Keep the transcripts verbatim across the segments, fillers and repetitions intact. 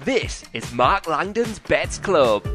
This is Mark Langdon's Bets Club.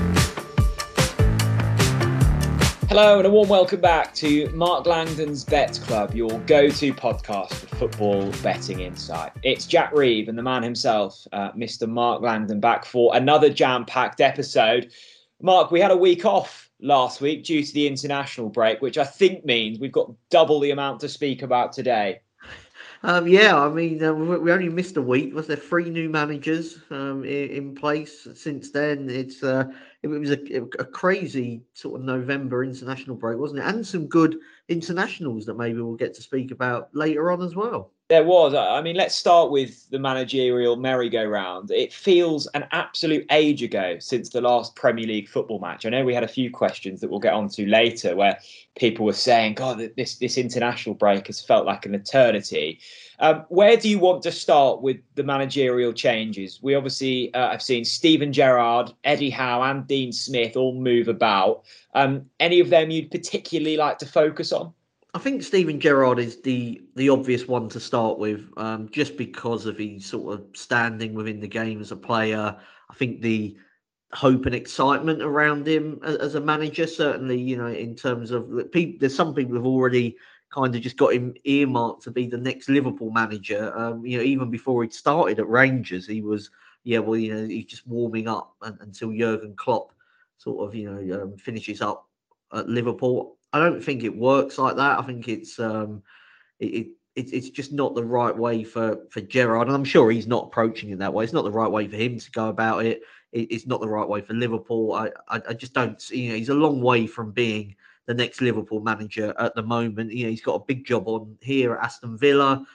Hello and a warm welcome back to Mark Langdon's Bets Club, your go-to podcast for football betting insight. It's Jack Reeve and the man himself, uh, Mister Mark Langdon, back for another jam-packed episode. Mark, we had a week off last week due to the international break, which I think means we've got double the amount to speak about today. Um, yeah, I mean, uh, we only missed a week. Was there three new managers um, in, in place since then? It's uh, it was a, a crazy sort of November international break, wasn't it? And some good internationals that maybe we'll get to speak about later on as well. There was. I mean, let's start with the managerial merry-go-round. It feels an absolute age ago since the last Premier League football match. I know we had a few questions that we'll get onto later where people were saying, God, this, this international break has felt like an eternity. Um, where do you want to start with the managerial changes? We obviously uh, have seen Steven Gerrard, Eddie Howe and Dean Smith all move about. Um, any of them you'd particularly like to focus on? I think Steven Gerrard is the the obvious one to start with, um, just because of his sort of standing within the game as a player. I think the hope and excitement around him as, as a manager, certainly, you know, in terms of people, there's some people have already kind of just got him earmarked to be the next Liverpool manager. Um, you know, even before he'd started at Rangers, he was, yeah, well, you know, he's just warming up and, until Jurgen Klopp sort of, you know, um, finishes up at Liverpool. I don't think it works like that. I think it's um, it, it, it it's just not the right way for for Gerrard, and I'm sure he's not approaching it that way. It's not the right way for him to go about it. it it's not the right way for Liverpool. I, I I just don't see. You know, he's a long way from being the next Liverpool manager at the moment. You know, he's got a big job on here at Aston Villa.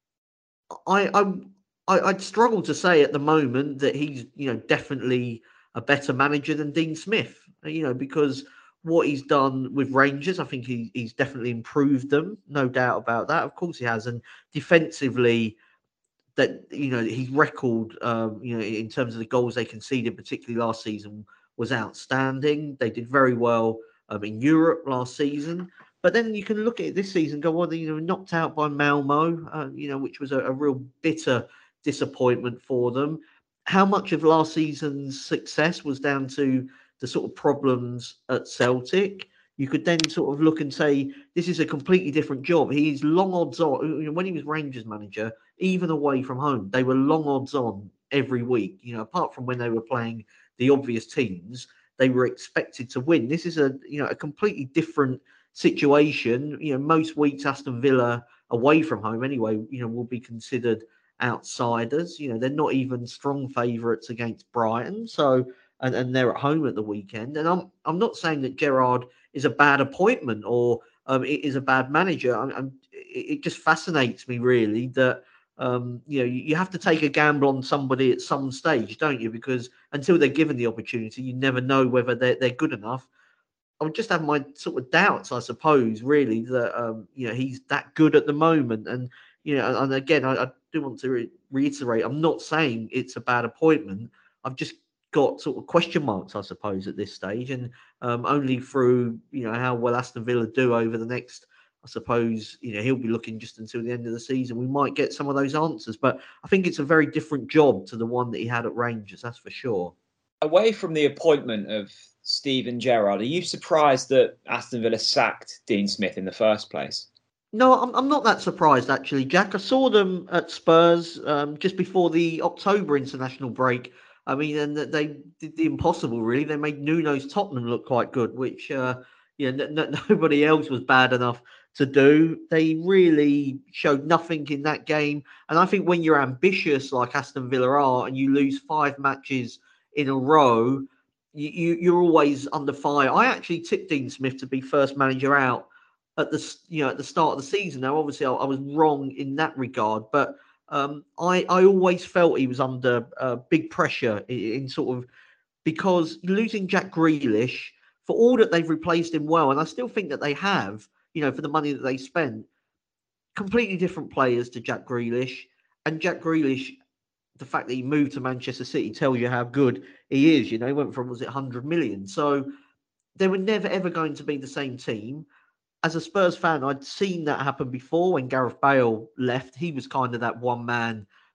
I I I I'd struggle to say at the moment that he's, you know, definitely a better manager than Dean Smith. You know, because what he's done with Rangers, I think he, he's definitely improved them, no doubt about that. Of course he has. And defensively, that, you know, his record, um, you know, in terms of the goals they conceded, particularly last season, was outstanding. They did very well um, in Europe last season. But then you can look at it this season, go, well, you know, knocked out by Malmo, uh, you know, which was a, a real bitter disappointment for them. How much of last season's success was down to the sort of problems at Celtic? You could then sort of look and say, this is a completely different job. He's long odds on. When he was Rangers manager, even away from home, they were long odds on every week. You know, apart from when they were playing the obvious teams, they were expected to win. This is a, you know, a completely different situation. You know, most weeks Aston Villa away from home anyway, you know, will be considered outsiders. You know, they're not even strong favourites against Brighton. So, And, and they're at home at the weekend. And I'm I'm not saying that Gerrard is a bad appointment or um, is a bad manager. I'm, I'm, it just fascinates me really that um, you know, you, you have to take a gamble on somebody at some stage, don't you? Because until they're given the opportunity, you never know whether they're they're good enough. I would just have my sort of doubts, I suppose, really, that um, you know, he's that good at the moment. And you know, and again, I, I do want to re- reiterate, I'm not saying it's a bad appointment. I've just got sort of question marks, I suppose, at this stage, and um, only through, you know, how well Aston Villa do over the next, I suppose, you know, he'll be looking just until the end of the season. We might get some of those answers, but I think it's a very different job to the one that he had at Rangers, that's for sure. Away from the appointment of Steven Gerrard, are you surprised that Aston Villa sacked Dean Smith in the first place? No, I'm, I'm not that surprised, actually, Jack. I saw them at Spurs um, just before the October international break. I mean, and they did the impossible, really. They made Nuno's Tottenham look quite good, which, uh, you know, n- n- nobody else was bad enough to do. They really showed nothing in that game. And I think when you're ambitious like Aston Villa are and you lose five matches in a row, you, you, you're always under fire. I actually tipped Dean Smith to be first manager out at the, you know, at the start of the season. Now, obviously, I, I was wrong in that regard, but Um, I, I always felt he was under uh, big pressure in, in sort of, because losing Jack Grealish, for all that they've replaced him well, and I still think that they have, you know, for the money that they spent, completely different players to Jack Grealish. And Jack Grealish, the fact that he moved to Manchester City tells you how good he is. You know, he went from, was it one hundred million? So they were never, ever going to be the same team. As a Spurs fan, I'd seen that happen before when Gareth Bale left. He was kind of that one man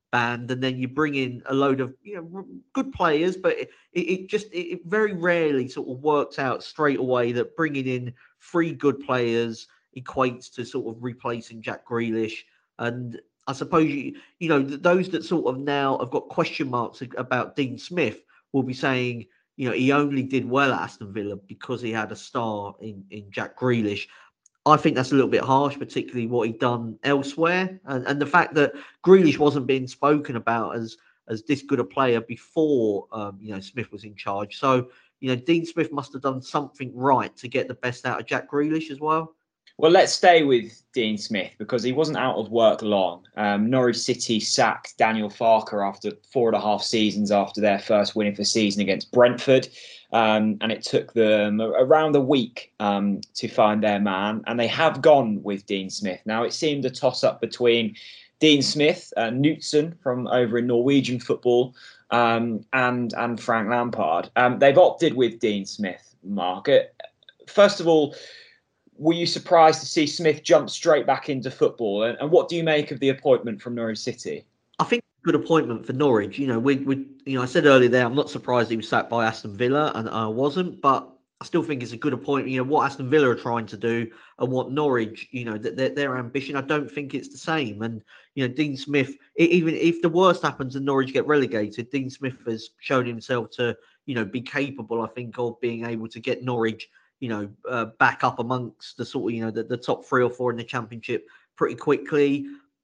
band, and then you bring in a load of you know good players, but it, it just it very rarely sort of works out straight away that bringing in three good players equates to sort of replacing Jack Grealish. And I suppose you you know those that sort of now have got question marks about Dean Smith will be saying, you know, he only did well at Aston Villa because he had a star in in Jack Grealish. I think that's a little bit harsh, particularly what he'd done elsewhere, and, and the fact that Grealish wasn't being spoken about as as this good a player before um, you know Smith was in charge. So you know Dean Smith must have done something right to get the best out of Jack Grealish as well. Well, let's stay with Dean Smith because he wasn't out of work long. Um, Norwich City sacked Daniel Farke after four and a half seasons after their first win of the season against Brentford. Um, and it took them around a week um, to find their man. And they have gone with Dean Smith. Now, it seemed a toss-up between Dean Smith, uh, Knutson from over in Norwegian football, um, and, and Frank Lampard. Um, they've opted with Dean Smith, Mark. First of all, were you surprised to see Smith jump straight back into football? And, and what do you make of the appointment from Norwich City? I think good appointment for Norwich. You know, we, we, you know, I said earlier there, I'm not surprised he was sacked by Aston Villa, and I wasn't, but I still think it's a good appointment. You know, what Aston Villa are trying to do and what Norwich, you know, their, their ambition, I don't think it's the same. And, you know, Dean Smith, even if the worst happens and Norwich get relegated, Dean Smith has shown himself to, you know, be capable, I think, of being able to get Norwich, you know, uh, back up amongst the sort of, you know, the, the top three or four in the Championship pretty quickly.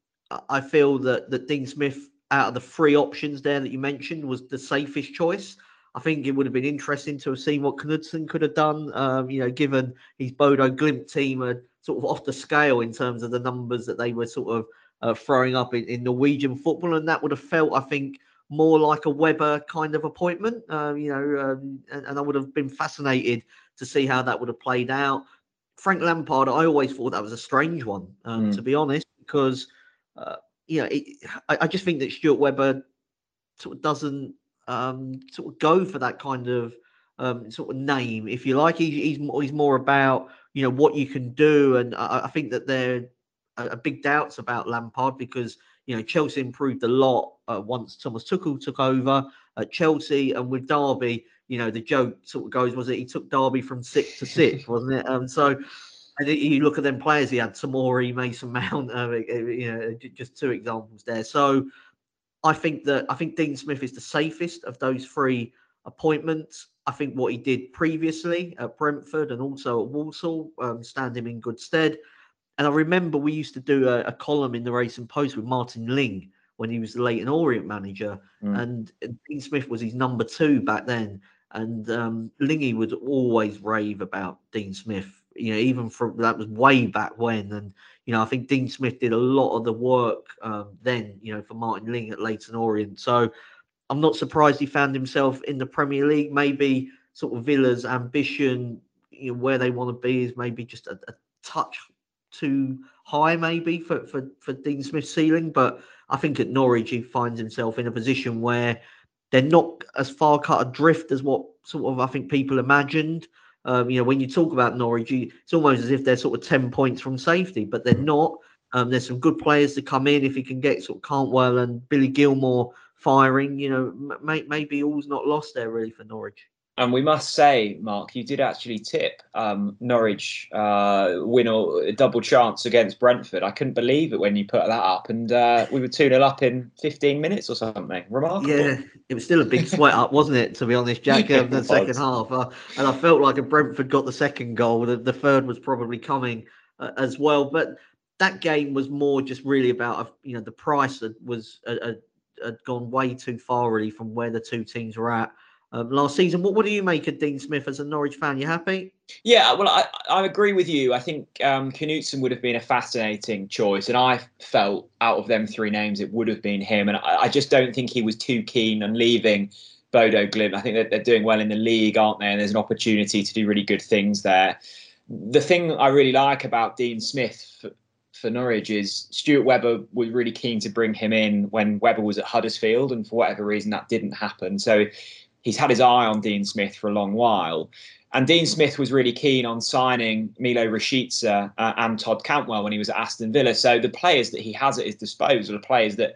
I feel that, that Dean Smith, out of the three options there that you mentioned, was the safest choice. I think it would have been interesting to have seen what Knudsen could have done, um, you know, given his Bodo Glimt team are sort of off the scale in terms of the numbers that they were sort of uh, throwing up in, in Norwegian football. And that would have felt, I think, more like a Webber kind of appointment, uh, you know, um, and, and I would have been fascinated to see how that would have played out. Frank Lampard, I always thought that was a strange one, um, mm. to be honest, because, uh, you know, it, I, I just think that Stuart Webber sort of doesn't um, sort of go for that kind of um, sort of name, if you like. He, he's, more, he's more about, you know, what you can do. And I, I think that there are, are big doubts about Lampard because, you know, Chelsea improved a lot uh, once Thomas Tuchel took over at Chelsea. And with Derby, you know, the joke sort of goes, was it he took Derby from sixth to sixth, wasn't it? Um, so I think you look at them players, he had Tomori, Mason Mount, uh, you know, just two examples there. So I think that I think Dean Smith is the safest of those three appointments. I think what he did previously at Brentford and also at Walsall um, stand him in good stead. And I remember we used to do a, a column in the Racing Post with Martin Ling when he was the Leyton Orient manager. Mm. And Dean Smith was his number two back then. And um, Lingy would always rave about Dean Smith, you know, even from that was way back when. And, you know, I think Dean Smith did a lot of the work um, then, you know, for Martin Ling at Leyton Orient. So I'm not surprised he found himself in the Premier League. Maybe sort of Villa's ambition, you know, where they want to be is maybe just a, a touch too high, maybe for, for, for Dean Smith's ceiling. But I think at Norwich, he finds himself in a position where they're not as far cut adrift as what sort of I think people imagined. Um, you know, when you talk about Norwich, you, it's almost as if they're sort of ten points from safety, but they're not. Um, there's some good players to come in if he can get sort of Cantwell and Billy Gilmore firing. You know, may, maybe all's not lost there really for Norwich. And we must say, Mark, you did actually tip um, Norwich uh, win or double chance against Brentford. I couldn't believe it when you put that up. And uh, we were two nil up in fifteen minutes or something. Remarkable. Yeah, it was still a big sweat up, wasn't it, to be honest, Jack, in the second half. Uh, and I felt like if Brentford got the second goal, the, the third was probably coming uh, as well. But that game was more just really about, you know, the price that was uh, had gone way too far really from where the two teams were at. Um, last season. What, what do you make of Dean Smith as a Norwich fan? You happy? Yeah, well, I, I agree with you. I think um, Knutsen would have been a fascinating choice. And I felt out of them three names, it would have been him. And I, I just don't think he was too keen on leaving Bodo Glimt. I think that they're doing well in the league, aren't they? And there's an opportunity to do really good things there. The thing I really like about Dean Smith for, for Norwich is Stuart Webber was really keen to bring him in when Webber was at Huddersfield. And for whatever reason, that didn't happen. So he's had his eye on Dean Smith for a long while. And Dean Smith was really keen on signing Milo Rashica uh, and Todd Cantwell when he was at Aston Villa. So the players that he has at his disposal are players that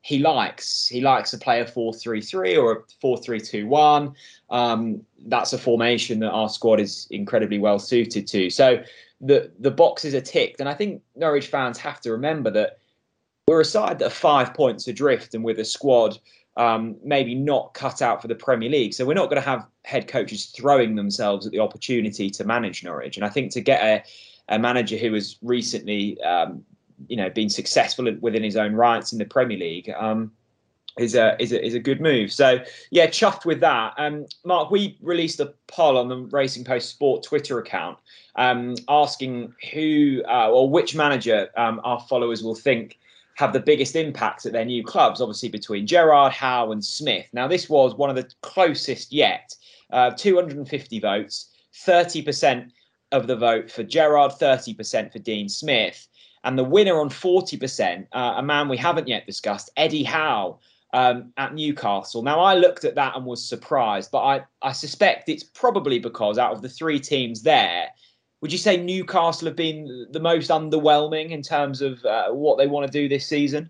he likes. He likes to play a four three three or a four three two one. Um, that's a formation that our squad is incredibly well suited to. So the the boxes are ticked. And I think Norwich fans have to remember that we're a side that are five points adrift and with a squad um, maybe not cut out for the Premier League. So we're not going to have head coaches throwing themselves at the opportunity to manage Norwich. And I think to get a, a manager who has recently, um, you know, been successful within his own rights in the Premier League um, is a is a is a good move. So yeah, chuffed with that. Um, Mark, we released a poll on the Racing Post Sport Twitter account um, asking who uh, or which manager um, our followers will think have the biggest impact at their new clubs, obviously between Gerrard, Howe and Smith. Now, this was one of the closest yet. Uh, two hundred fifty votes, thirty percent of the vote for Gerrard, thirty percent for Dean Smith. And the winner on forty percent, uh, a man we haven't yet discussed, Eddie Howe um, at Newcastle. Now, I looked at that and was surprised, but I, I suspect it's probably because out of the three teams there, would you say Newcastle have been the most underwhelming in terms of uh, what they want to do this season?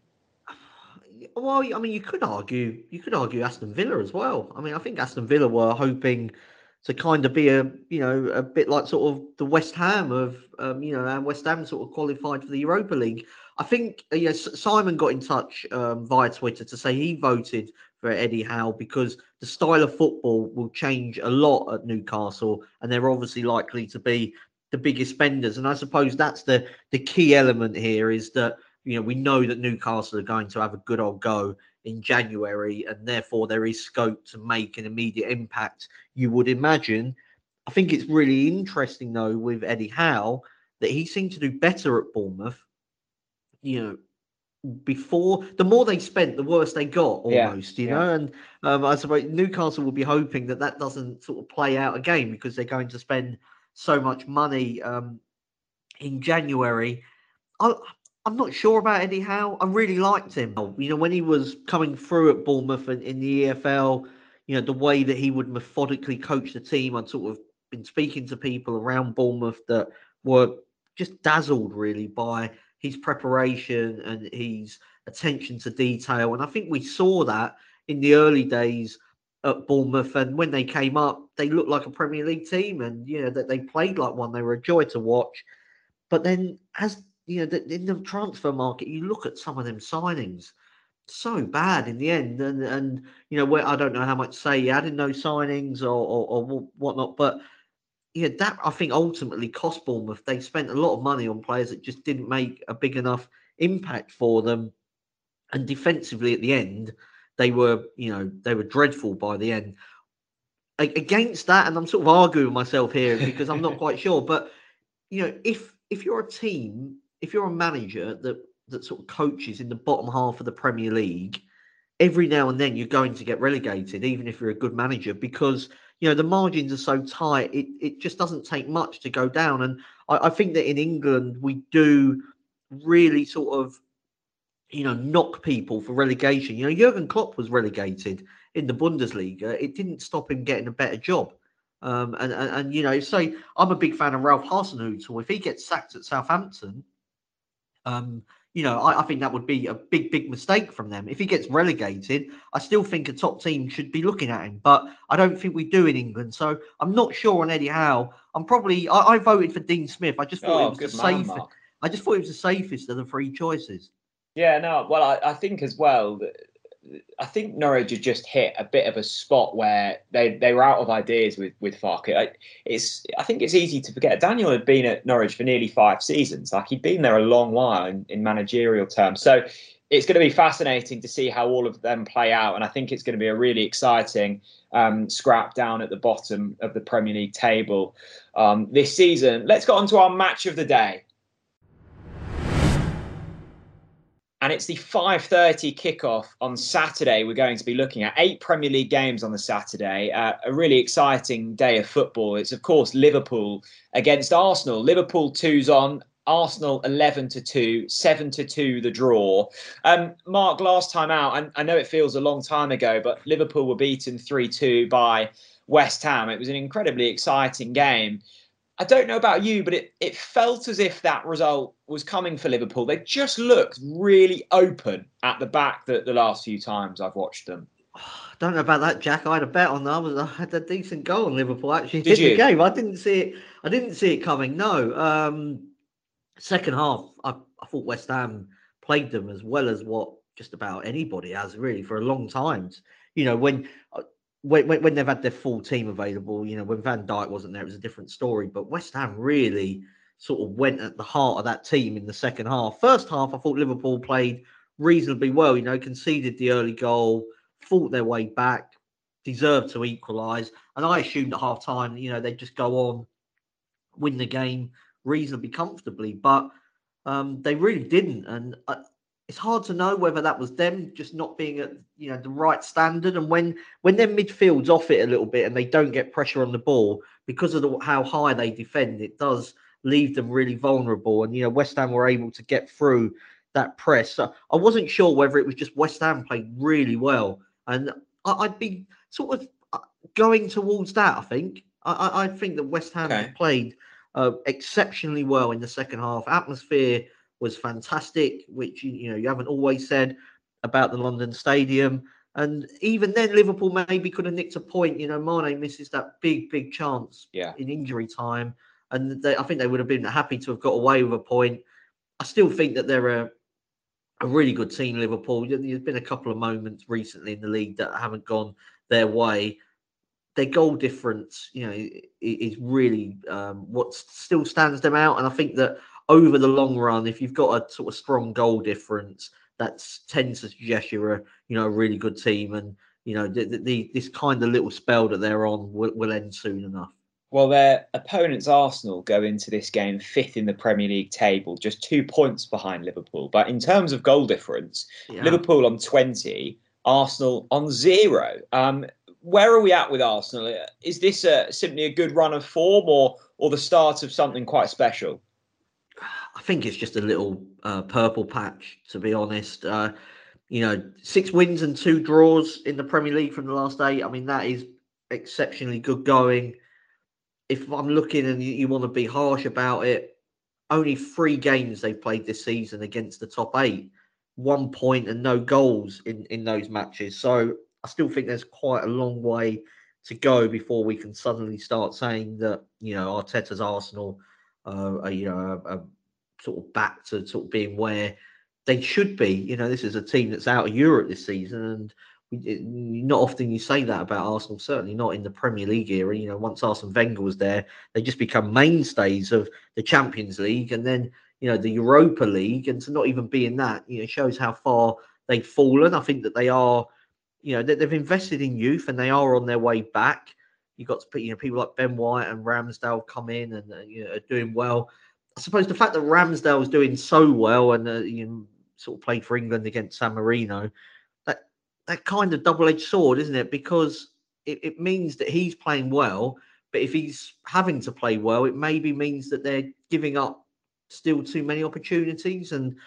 Well, I mean, you could argue you could argue Aston Villa as well. I mean, I think Aston Villa were hoping to kind of be a you know a bit like sort of the West Ham of um, you know and West Ham sort of qualified for the Europa League. I think uh, yes, Simon got in touch um, via Twitter to say he voted for Eddie Howe because the style of football will change a lot at Newcastle, and they're obviously likely to be the biggest spenders. And I suppose that's the the key element here is that, you know, we know that Newcastle are going to have a good old go in January, and therefore there is scope to make an immediate impact, you would imagine. I think it's really interesting, though, with Eddie Howe, that he seemed to do better at Bournemouth. You know, before, the more they spent, the worse they got, almost, yeah, you yeah. know. And um, I suppose Newcastle will be hoping that that doesn't sort of play out again because they're going to spend so much money um, in January. I, I'm not sure about Eddie Howe. I really liked him. You know, when he was coming through at Bournemouth in, in the E F L, you know, the way that he would methodically coach the team, I'd sort of been speaking to people around Bournemouth that were just dazzled really by his preparation and his attention to detail. And I think we saw that in the early days at Bournemouth, and when they came up, they looked like a Premier League team, and you know that they played like one. They were a joy to watch. But then, as you know, in the transfer market, you look at some of them signings, so bad in the end, and and you know, where I don't know how much say he had in those signings or or, or whatnot, but yeah, that I think ultimately cost Bournemouth. They spent a lot of money on players that just didn't make a big enough impact for them, and defensively at the end, they were, you know, they were dreadful by the end. Against that, and I'm sort of arguing with myself here because I'm not quite sure, but you know, if if you're a team, if you're a manager that that sort of coaches in the bottom half of the Premier League, every now and then you're going to get relegated, even if you're a good manager, because you know the margins are so tight. It it just doesn't take much to go down, and I, I think that in England we do really sort of, you know, knock people for relegation. You know, Jurgen Klopp was relegated in the Bundesliga. It didn't stop him getting a better job. Um, and, and, and, you know, say I'm a big fan of Ralph Hasenhüttl. If he gets sacked at Southampton, um, you know, I, I think that would be a big, big mistake from them. If he gets relegated, I still think a top team should be looking at him. But I don't think we do in England. So I'm not sure on Eddie Howe. I'm probably, I, I voted for Dean Smith. I just thought oh, it was the man, safest. Mark. I just thought it was the safest of the three choices. Yeah, no, well, I, I think as well, I think Norwich had just hit a bit of a spot where they, they were out of ideas with, with Farke. It's, I think it's easy to forget. Daniel had been at Norwich for nearly five seasons. Like, he'd been there a long while in, in managerial terms. So it's going to be fascinating to see how all of them play out. And I think it's going to be a really exciting um, scrap down at the bottom of the Premier League table um, this season. Let's get on to our match of the day. And it's the five thirty kickoff on Saturday. We're going to be looking at eight Premier League games on the Saturday. Uh, a really exciting day of football. It's, of course, Liverpool against Arsenal. Liverpool two's on. Arsenal eleven to two, seven to two the draw. Um, Mark, last time out, I, I know it feels a long time ago, but Liverpool were beaten three two by West Ham. It was an incredibly exciting game. I don't know about you, but it, it felt as if that result was coming for Liverpool. They just looked really open at the back the, the last few times I've watched them. I don't know about that, Jack. I had a bet on that. I, was, I had a decent goal on Liverpool actually Did in the you? game. I didn't see it. I didn't see it coming. No. Um, second half, I, I thought West Ham played them as well as what just about anybody has really for a long time. You know, when when when they've had their full team available, you know, when Van Dijk wasn't there, it was a different story. But West Ham really sort of went at the heart of that team in the second half. First half, I thought Liverpool played reasonably well. You know, conceded the early goal, fought their way back, deserved to equalise. And I assumed at half time, you know, they'd just go on, win the game reasonably comfortably. But um, they really didn't. And uh, it's hard to know whether that was them just not being at, you know, the right standard. And when when their midfield's off it a little bit and they don't get pressure on the ball because of the, how high they defend, it does leave them really vulnerable. And, you know, West Ham were able to get through that press. So I wasn't sure whether it was just West Ham played really well. And I, I'd be sort of going towards that, I think. I, I think that West Ham Okay. played uh, exceptionally well in the second half. Atmosphere was fantastic, which, you know, you haven't always said about the London Stadium. And even then, Liverpool maybe could have nicked a point. You know, Mane misses that big, big chance yeah. in injury time. And they, I think they would have been happy to have got away with a point. I still think that they're a, a really good team, Liverpool. There's been a couple of moments recently in the league that haven't gone their way. Their goal difference, you know, is really um, what still stands them out. And I think that over the long run, if you've got a sort of strong goal difference, that tends to suggest you're a, you know, a really good team. And, you know, the, the, this kind of little spell that they're on will, will end soon enough. Well, their opponents, Arsenal, go into this game fifth in the Premier League table, just two points behind Liverpool. But in terms of goal difference, yeah. Liverpool on twenty, Arsenal on zero. Um, where are we at with Arsenal? Is this a, simply a good run of form or, or the start of something quite special? I think it's just a little uh, purple patch, to be honest. Uh, you know, six wins and two draws in the Premier League from the last eight. I mean, that is exceptionally good going. If I'm looking and you, you want to be harsh about it, only three games they've played this season against the top eight. One point and no goals in, in those matches. So I still think there's quite a long way to go before we can suddenly start saying that, you know, Arteta's Arsenal uh, are, you know, are, are sort of back to sort of being where they should be. You know, this is a team that's out of Europe this season, and we, not often you say that about Arsenal, certainly not in the Premier League era. You know, once Arsene Wenger was there, they just become mainstays of the Champions League and then, you know, the Europa League. And to not even be in that, you know, shows how far they've fallen. I think that they are, you know, they've invested in youth and they are on their way back. You've got to put, you know, people like Ben White and Ramsdale come in and uh, you know, are doing well. I suppose the fact that Ramsdale is doing so well and uh, you know, sort of played for England against San Marino, that that kind of double-edged sword, isn't it? Because it, it means that he's playing well, but if he's having to play well, it maybe means that they're giving up still too many opportunities. And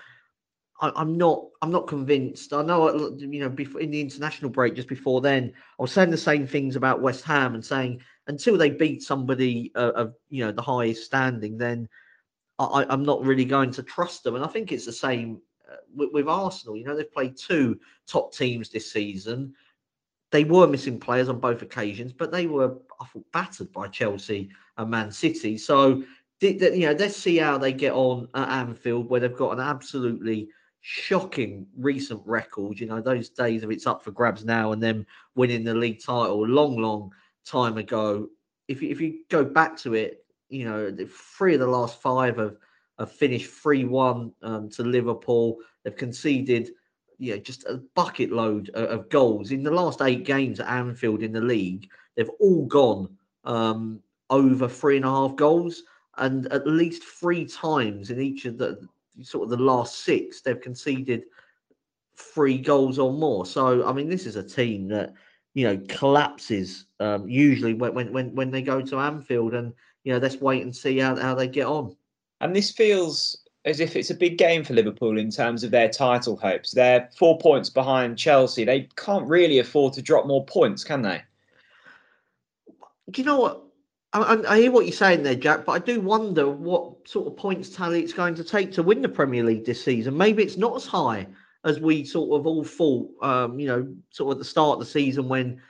I, I'm not, I'm not convinced. I know, you know, before in the international break, just before then, I was saying the same things about West Ham and saying until they beat somebody uh, of, you know, the highest standing, then I, I'm not really going to trust them. And I think it's the same uh, with, with Arsenal. You know, they've played two top teams this season. They were missing players on both occasions, but they were, I thought, battered by Chelsea and Man City. So, you know, let's see how they get on at Anfield, where they've got an absolutely shocking recent record. You know, those days of it's up for grabs now and them winning the league title a long, long time ago. If you, if you go back to it, you know, three of the last five have, have finished three one um, to Liverpool. They've conceded, you know, just a bucket load of, of goals. In the last eight games at Anfield in the league, they've all gone um, over three and a half goals. And at least three times in each of the sort of the last six, they've conceded three goals or more. So, I mean, this is a team that, you know, collapses um, usually when, when, when they go to Anfield. And, you know, let's wait and see how, how they get on. And this feels as if it's a big game for Liverpool in terms of their title hopes. They're four points behind Chelsea. They can't really afford to drop more points, can they? Do you know what? I, I hear what you're saying there, Jack, but I do wonder what sort of points tally it's going to take to win the Premier League this season. Maybe it's not as high as we sort of all thought, um, you know, sort of at the start of the season when,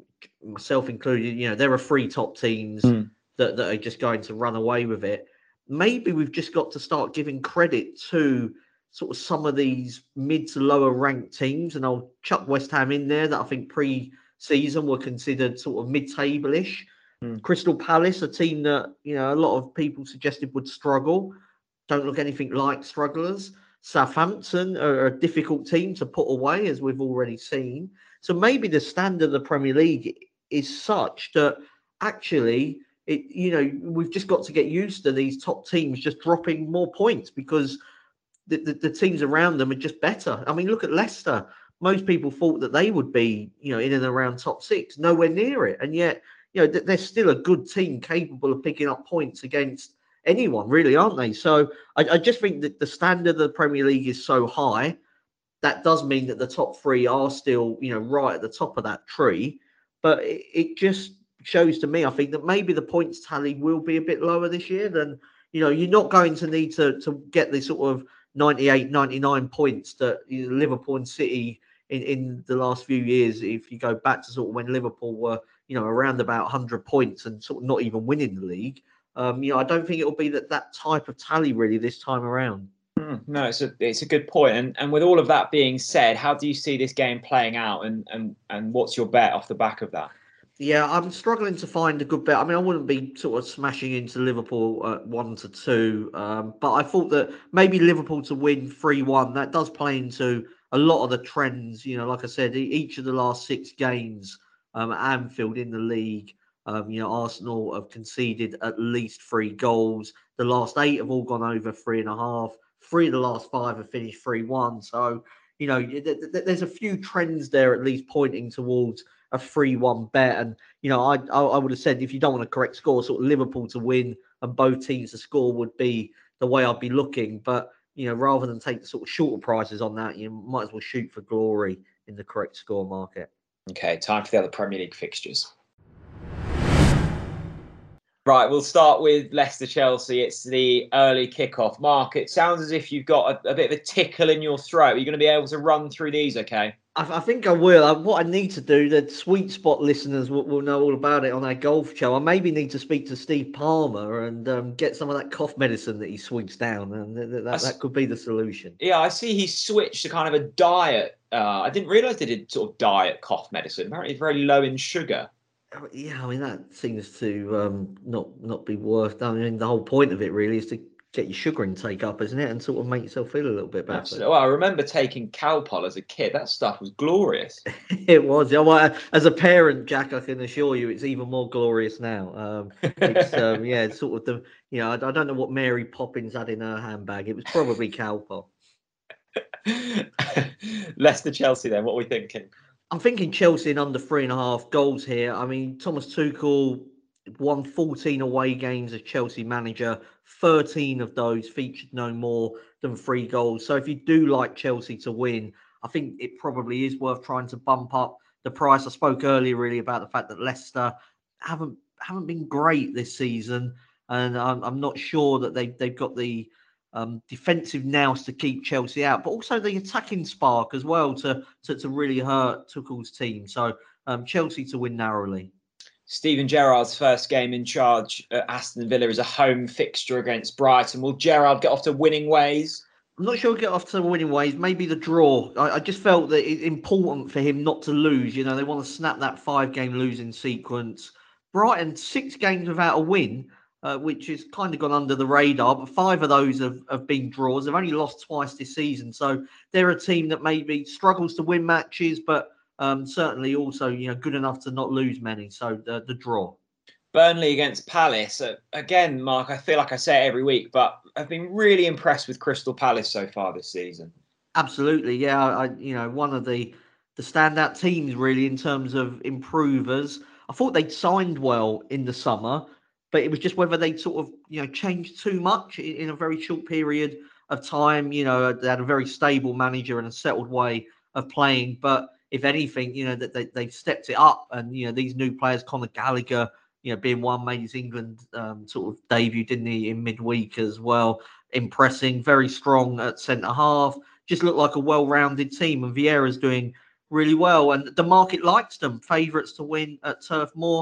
myself included, you know, there are three top teams mm. that, that are just going to run away with it. Maybe we've just got to start giving credit to sort of some of these mid to lower ranked teams, and I'll chuck West Ham in there that I think pre-season were considered sort of mid-table-ish. Mm. Crystal Palace, a team that, you know, a lot of people suggested would struggle, don't look anything like strugglers. Southampton are a difficult team to put away, as we've already seen. So maybe the standard of the Premier League is such that actually, it, you know, we've just got to get used to these top teams just dropping more points because the, the, the teams around them are just better. I mean, look at Leicester. Most people thought that they would be, you know, in and around top six, nowhere near it. And yet, you know, they're still a good team capable of picking up points against anyone, really, aren't they? So I, I just think that the standard of the Premier League is so high. That does mean that the top three are still, you know, right at the top of that tree. But it, it just shows to me, I think, that maybe the points tally will be a bit lower this year than, you know, you're not going to need to, to get the sort of ninety-eight, ninety-nine points that, you know, Liverpool and City in, in the last few years, if you go back to sort of when Liverpool were, you know, around about one hundred points and sort of not even winning the league. Um, you know, I don't think it'll be that, that type of tally really this time around. Mm, no, it's a it's a good point. And and with all of that being said, how do you see this game playing out, and and and what's your bet off the back of that? Yeah, I'm struggling to find a good bet. I mean, I wouldn't be sort of smashing into Liverpool at one to two, um, but I thought that maybe Liverpool to win three one. That does play into a lot of the trends. You know, like I said, each of the last six games um, at Anfield in the league, um, you know, Arsenal have conceded at least three goals. The last eight have all gone over three and a half. Three of the last five have finished three one. So, you know, there's a few trends there at least pointing towards a three one bet. And, you know, I, I I would have said if you don't want a correct score, sort of Liverpool to win and both teams to score would be the way I'd be looking. But, you know, rather than take the sort of shorter prices on that, you might as well shoot for glory in the correct score market. Okay, time for the other Premier League fixtures. Right, we'll start with Leicester-Chelsea. It's the early kickoff. Mark, it sounds as if you've got a, a bit of a tickle in your throat. Are you going to be able to run through these okay? I, I think I will. I, what I need to do, the Sweet Spot listeners will, will know all about it on our golf show. I maybe need to speak to Steve Palmer and um, get some of that cough medicine that he sweeps down. And that, that, that could be the solution. Yeah, I see he's switched to kind of a diet. Uh, I didn't realise they did sort of diet cough medicine. Apparently it's very low in sugar. Yeah, I mean, that seems to um, not not be worth. I mean, the whole point of it really is to get your sugar intake up, isn't it? And sort of make yourself feel a little bit better. Absolutely. Well, I remember taking Calpol as a kid. That stuff was glorious. It was. Yeah, well, as a parent, Jack, I can assure you it's even more glorious now. Um, it's, um, yeah, it's sort of the, you know, I, I don't know what Mary Poppins had in her handbag. It was probably Calpol. Leicester-Chelsea then, what are we thinking? I'm thinking Chelsea in under three and a half goals here. I mean, Thomas Tuchel won fourteen away games as Chelsea manager. thirteen of those featured no more than three goals. So if you do like Chelsea to win, I think it probably is worth trying to bump up the price. I spoke earlier really about the fact that Leicester haven't haven't been great this season, and I'm, I'm not sure that they they've got the Um, defensive nous to keep Chelsea out, but also the attacking spark as well to to, to really hurt Tuchel's team. So um, Chelsea to win narrowly. Steven Gerrard's first game in charge at Aston Villa is a home fixture against Brighton. Will Gerrard get off to winning ways? I'm not sure he'll get off to winning ways. Maybe the draw. I, I just felt that it's important for him not to lose. You know, they want to snap that five-game losing sequence. Brighton, six games without a win. Uh, which has kind of gone under the radar, but five of those have, have been draws. They've only lost twice this season, so they're a team that maybe struggles to win matches, but um, certainly also, you know, good enough to not lose many. So the, the draw. Burnley against Palace. Uh, again, Mark, I feel like I say it every week, but I've been really impressed with Crystal Palace so far this season. Absolutely, yeah. I, you know, one of the the standout teams really in terms of improvers. I thought they'd signed well in the summer. But it was just whether they sort of, you know, changed too much in, in a very short period of time. You know, they had a very stable manager and a settled way of playing. But if anything, you know, that they, they've stepped it up. And, you know, these new players, Conor Gallagher, you know, being one, made his England um, sort of debut, didn't he, in midweek as well. Impressing, very strong at centre half. Just looked like a well-rounded team, and Vieira's doing really well. And the market likes them, favourites to win at Turf Moor.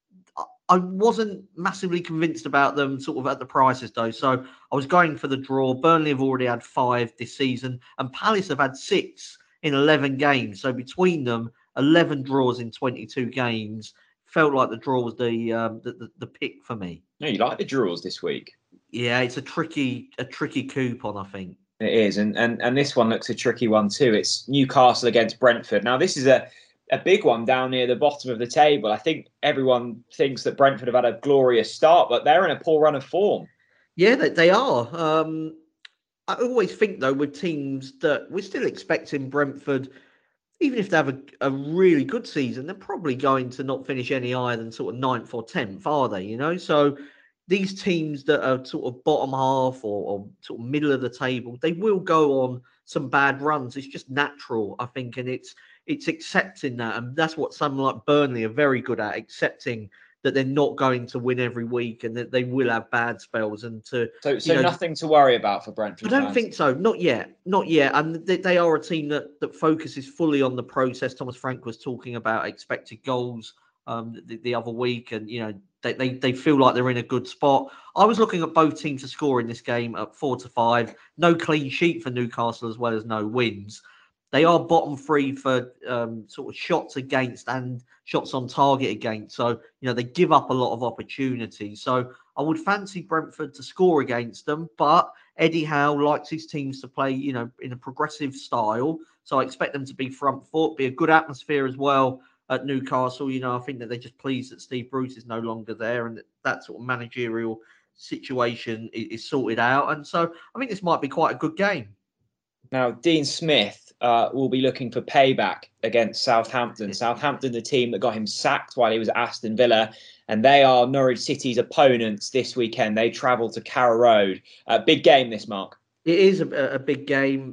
I wasn't massively convinced about them sort of at the prices, though. So I was going for the draw. Burnley have already had five this season, and Palace have had six in eleven games. So between them, eleven draws in twenty-two games. Felt like the draw was the um, the, the, the pick for me. No, you like the draws this week. Yeah, it's a tricky a tricky coupon, I think. It is, and and and this one looks a tricky one too. It's Newcastle against Brentford. Now, this is a a big one down near the bottom of the table. I think everyone thinks that Brentford have had a glorious start, but they're in a poor run of form. Yeah, they, they are. Um, I always think, though, with teams that we're still expecting Brentford, even if they have a, a really good season, they're probably going to not finish any higher than sort of ninth or tenth, are they? You know, so these teams that are sort of bottom half or, or sort of middle of the table, they will go on some bad runs. It's just natural, I think, and it's it's accepting that, and that's what someone like Burnley are very good at, accepting that they're not going to win every week and that they will have bad spells. And to so, so you know, nothing to worry about for Brentford. I don't fans. think so, not yet, not yet. And they, they are a team that that focuses fully on the process. Thomas Frank was talking about expected goals um, the, the other week, and you know they, they they feel like they're in a good spot. I was looking at both teams to score in this game at four to five. No clean sheet for Newcastle as well as no wins. They are bottom three for um, sort of shots against and shots on target against. So, you know, they give up a lot of opportunities. So I would fancy Brentford to score against them. But Eddie Howe likes his teams to play, you know, in a progressive style. So I expect them to be front foot, be a good atmosphere as well at Newcastle. You know, I think that they're just pleased that Steve Bruce is no longer there and that, that sort of managerial situation is, is sorted out. And so I think this might be quite a good game. Now, Dean Smith uh, will be looking for payback against Southampton. Southampton, the team that got him sacked while he was at Aston Villa, and they are Norwich City's opponents this weekend. They travel to Carrow Road. Uh, big game, this, Mark. It is a, a big game.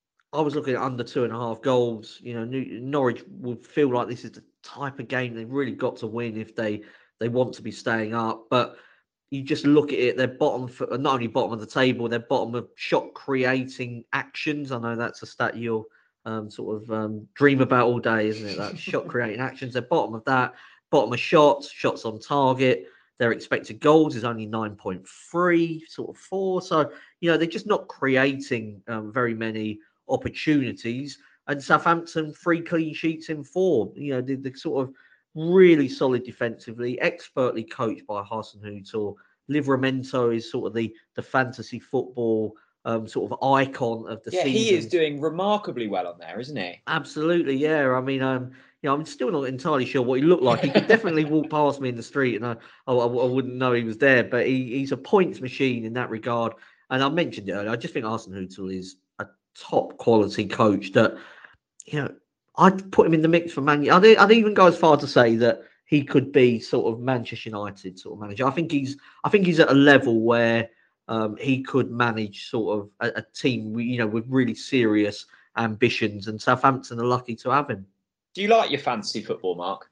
I was looking at under two and a half goals. You know, New, Norwich would feel like this is the type of game they've really got to win if they they want to be staying up. But you just look at it, they're bottom, for, not only bottom of the table, they're bottom of shot creating actions. I know that's a stat you'll um, sort of um, dream about all day, isn't it? That shot creating actions. They're bottom of that, bottom of shots, shots on target. Their expected goals is only nine point three, sort of four. So, you know, they're just not creating um, very many opportunities. And Southampton, three clean sheets in four. You know, the, the sort of really solid defensively, expertly coached by Hasenhüttl. Livramento is sort of the the fantasy football um, sort of icon of the yeah, season. He is doing remarkably well on there, isn't he? Absolutely, yeah. I mean, um, you know, I'm still not entirely sure what he looked like. He could definitely walk past me in the street, and I, I, I wouldn't know he was there. But he, he's a points machine in that regard. And I mentioned it earlier. I just think Hasenhüttl is a top quality coach that, you know, I'd put him in the mix for Man United. I'd, I'd even go as far to say that he could be sort of Manchester United sort of manager. I think he's, I think he's at a level where um, he could manage sort of a, a team, you know, with really serious ambitions. And Southampton are lucky to have him. Do you like your fantasy football, Mark?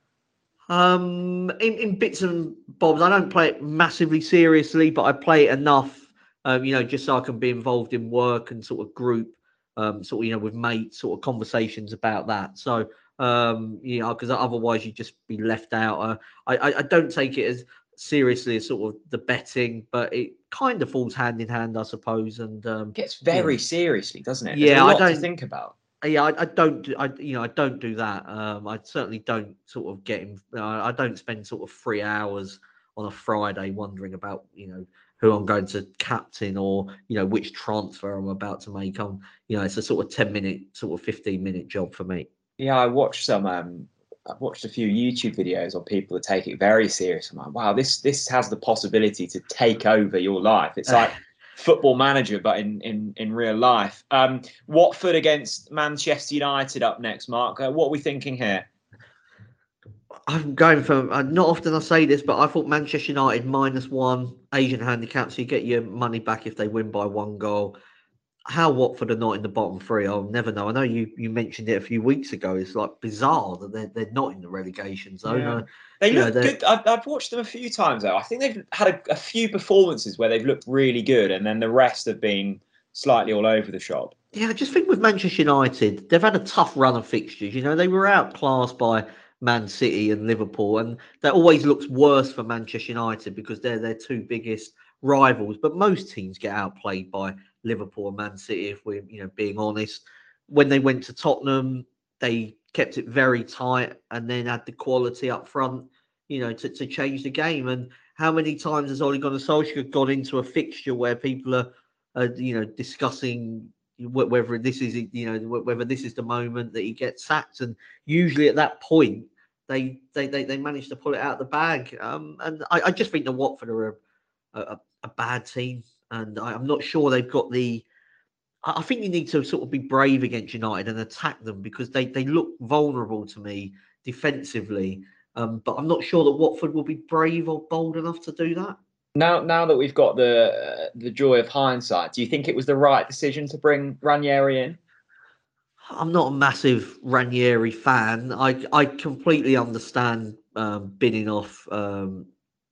Um, in, in bits and bobs. I don't play it massively seriously, but I play it enough, um, you know, just so I can be involved in work and sort of group. Um, sort of, you know, with mates, sort of conversations about that. So, um, you know, because otherwise you'd just be left out. Uh, I, I don't take it as seriously as sort of the betting, but it kind of falls hand in hand, I suppose. And um, it gets very yeah. seriously, doesn't it? Yeah, There's a lot I don't to think about. Yeah, I, I don't do. I you know, I don't do that. Um, I certainly don't sort of get. In, uh, I don't spend sort of three hours on a Friday wondering about, you know, who I'm going to captain or, you know, which transfer I'm about to make. I'm, you know, it's a sort of ten minute, sort of fifteen minute job for me. Yeah, I watched some. Um, I've watched a few YouTube videos on people that take it very serious. I'm like, wow, this this has the possibility to take over your life. It's like Football Manager, but in in in real life. Um, Watford against Manchester United up next, Mark. Uh, what are we thinking here? I'm going for, uh, not often I say this, but I thought Manchester United minus one Asian handicap, so you get your money back if they win by one goal. how Watford are not in the bottom three, I'll never know. I know you, you mentioned it a few weeks ago. It's like bizarre that they're, they're not in the relegation zone. Yeah. Uh, They you look know, good. I've, I've watched them a few times though. I think they've had a, a few performances where they've looked really good, and then the rest have been slightly all over the shop. Yeah, I just think with Manchester United, they've had a tough run of fixtures. You know, they were outclassed by Man City and Liverpool, and that always looks worse for Manchester United because they're their two biggest rivals. But most teams get outplayed by Liverpool and Man City, if we're, you know, being honest. When they went to Tottenham, they kept it very tight and then had the quality up front, you know, to, to change the game. And how many times has Ole Gunnar Solskjaer got into a fixture where people are, are you know, discussing whether this is, you know, whether this is the moment that he gets sacked, and usually at that point they they they, they manage to pull it out of the bag. Um, and I, I just think the Watford are a, a, a bad team, and I, I'm not sure they've got the. I think you need to sort of be brave against United and attack them because they they look vulnerable to me defensively. Um, but I'm not sure that Watford will be brave or bold enough to do that. Now, now that we've got the uh, the joy of hindsight, do you think it was the right decision to bring Ranieri in? I'm not a massive Ranieri fan. I I completely understand um, binning off um,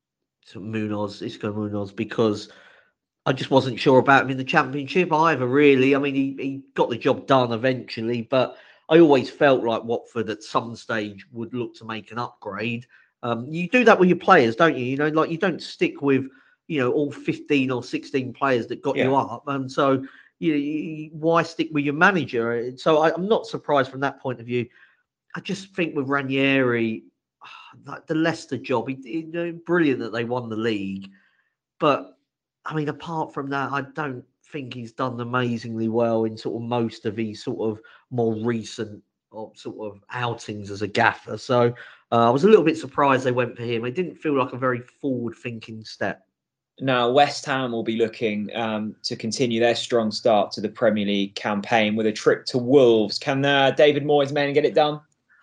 Munoz, Isco Munoz, because I just wasn't sure about him in the Championship either, really. I mean, he, he got the job done eventually, but I always felt like Watford at some stage would look to make an upgrade. Um, you do that with your players, don't you? You know, like you don't stick with, you know, all fifteen or sixteen players that got Yeah. you up. And so, you know, you, why stick with your manager? So I, I'm not surprised from that point of view. I just think with Ranieri, like the Leicester job, he, he, you know, brilliant that they won the league. But I mean, apart from that, I don't think he's done amazingly well in sort of most of his sort of more recent or sort of outings as a gaffer. So uh, I was a little bit surprised they went for him. It didn't feel like a very forward-thinking step. Now, West Ham will be looking um, to continue their strong start to the Premier League campaign with a trip to Wolves. Can uh, David Moyes' men get it done?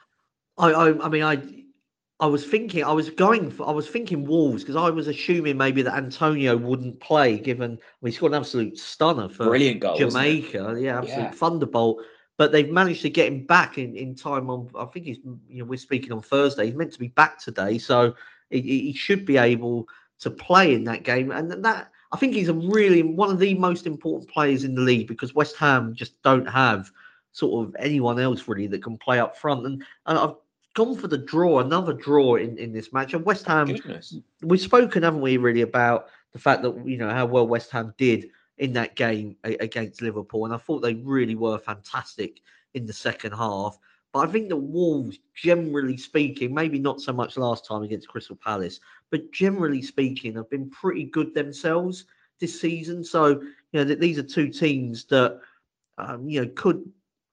I, I, I mean, I, I was thinking, I was going for, I was thinking Wolves because I was assuming maybe that Antonio wouldn't play, given I mean, he's got an absolute stunner for Brilliant goal, Jamaica, yeah, absolute Yeah. thunderbolt. But they've managed to get him back in, in time. On, I think he's, you know, we're speaking on Thursday. He's meant to be back today, so he, he should be able to play in that game. And that I think he's a really one of the most important players in the league because West Ham just don't have sort of anyone else really that can play up front. And, and I've gone for the draw, another draw in, in this match. And West Ham, Goodness. we've spoken, haven't we, really about the fact that, you know, how well West Ham did in that game a, against Liverpool. And I thought they really were fantastic in the second half. But I think the Wolves, generally speaking, maybe not so much last time against Crystal Palace, but generally speaking, have been pretty good themselves this season. So, you know, th- these are two teams that, um, you know, could